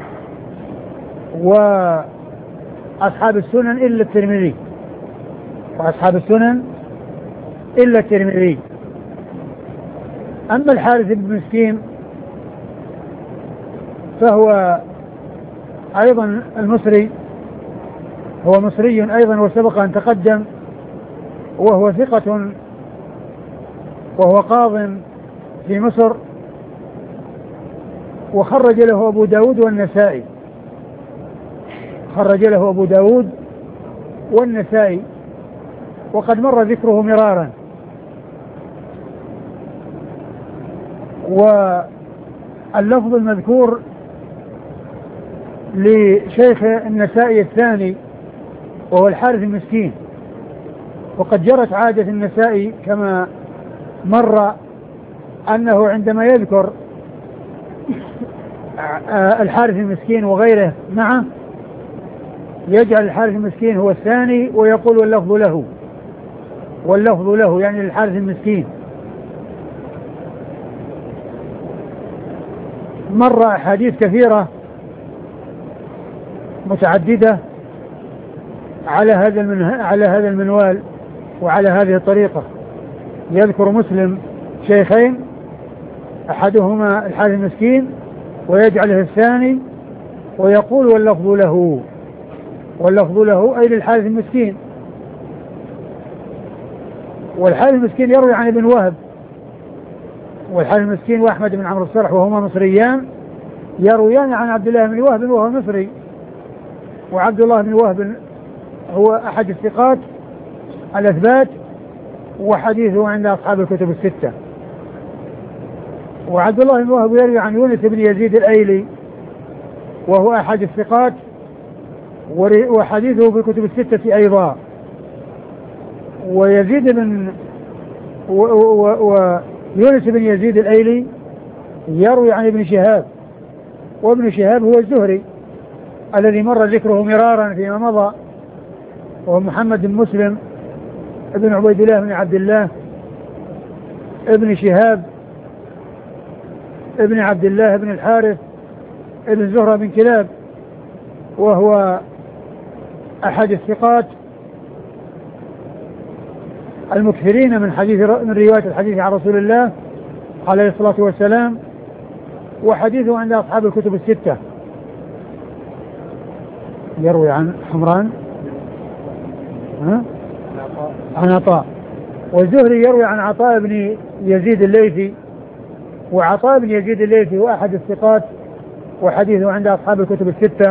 وأصحاب السنن إلا الترمذي، وأصحاب السنن إلا الترمذي. أما الحارث بن مسكين فهو أيضا المصري، هو مصري أيضا وسبق أن تقدم وهو ثقة وهو قاض في مصر، وخرج له أبو داود والنسائي، خرج له أبو داود والنسائي، وقد مر ذكره مرارا. واللفظ المذكور لشيخ النسائي الثاني وهو الحارث المسكين، وقد جرت عادة النسائي كما مر أنه عندما يذكر الحارث المسكين وغيره معه يجعل الحارث المسكين هو الثاني ويقول واللفظ له، واللفظ له يعني للحارث المسكين. مر أحاديث كثيرة متعددة على هذا على هذا المنوال وعلى هذه الطريقة. يذكر مسلم شيخين أحدهما الحارث المسكين ويجعله الثاني ويقول واللفظ له، واللفظ له أي للحارث المسكين. والحارث المسكين يروي عن ابن وهب، والحارث المسكين وأحمد بن عمرو الصرح وهما مصريان يرويان عن عبد الله بن وهب وهو مصري، وعبد الله بن وهب هو أحد الثقات الأثبات وحديثه عند أصحاب الكتب الستة. وعبد الله بن وهب يروي عن يونس بن يزيد الأيلي وهو أحد الثقات وحديثه في الكتب الستة أيضا. ويزيد بن ويونس بن يزيد الأيلي يروي عن ابن شهاب، وابن شهاب هو الزهري الذي مر ذكره مرارا فيما مضى، وهو محمد بن مسلم ابن عبيد الله بن عبد الله ابن شهاب ابن عبد الله بن الحارث ابن زهرة بن كلاب، وهو أحد الثقات المكثرين من حديث من رواية الحديث عن رسول الله عليه الصلاة والسلام، وحديثه عند أصحاب الكتب الستة. يروي عن حمران ها؟ عن عطاء، والزهري يروي عن عطاء بن يزيد الليثي، وعطاء بن يزيد الليثي هو أحد الثقات وحديثه عند أصحاب الكتب الستة.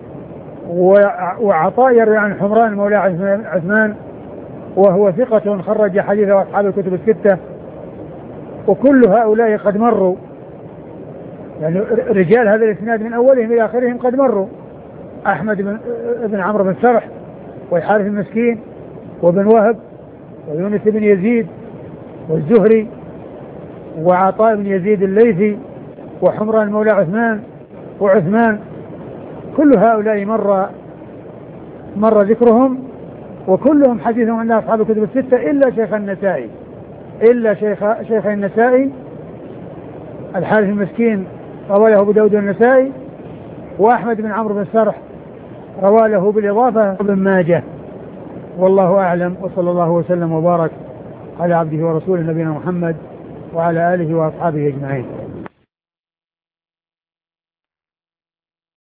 وعطاء يروي عن حمران مولى عثمان وهو ثقة خرج حديثه أصحاب الكتب الستة. وكل هؤلاء قد مروا، يعني رجال هذا الإسناد من أولهم إلى آخرهم قد مروا: أحمد بن, بن عمرو بن السرح، والحارث المسكين، وابن وهب، ويونس بن يزيد، والزهري، وعطاء بن يزيد الليثي، وحمران مولى عثمان، وعثمان. كل هؤلاء مر مر ذكرهم، وكلهم حديثهم عند أصحاب الكتب الستة إلا شيخ النسائي، إلا شيخ شيخ النسائي الحارث المسكين رواه أبو داود النسائي، وأحمد بن عمرو بن السرح رواه له بالإضافة ابن ماجه. والله أعلم، وصلى الله وسلم وبارك على عبده ورسوله نبينا محمد وعلى آله وأصحابه أجمعين.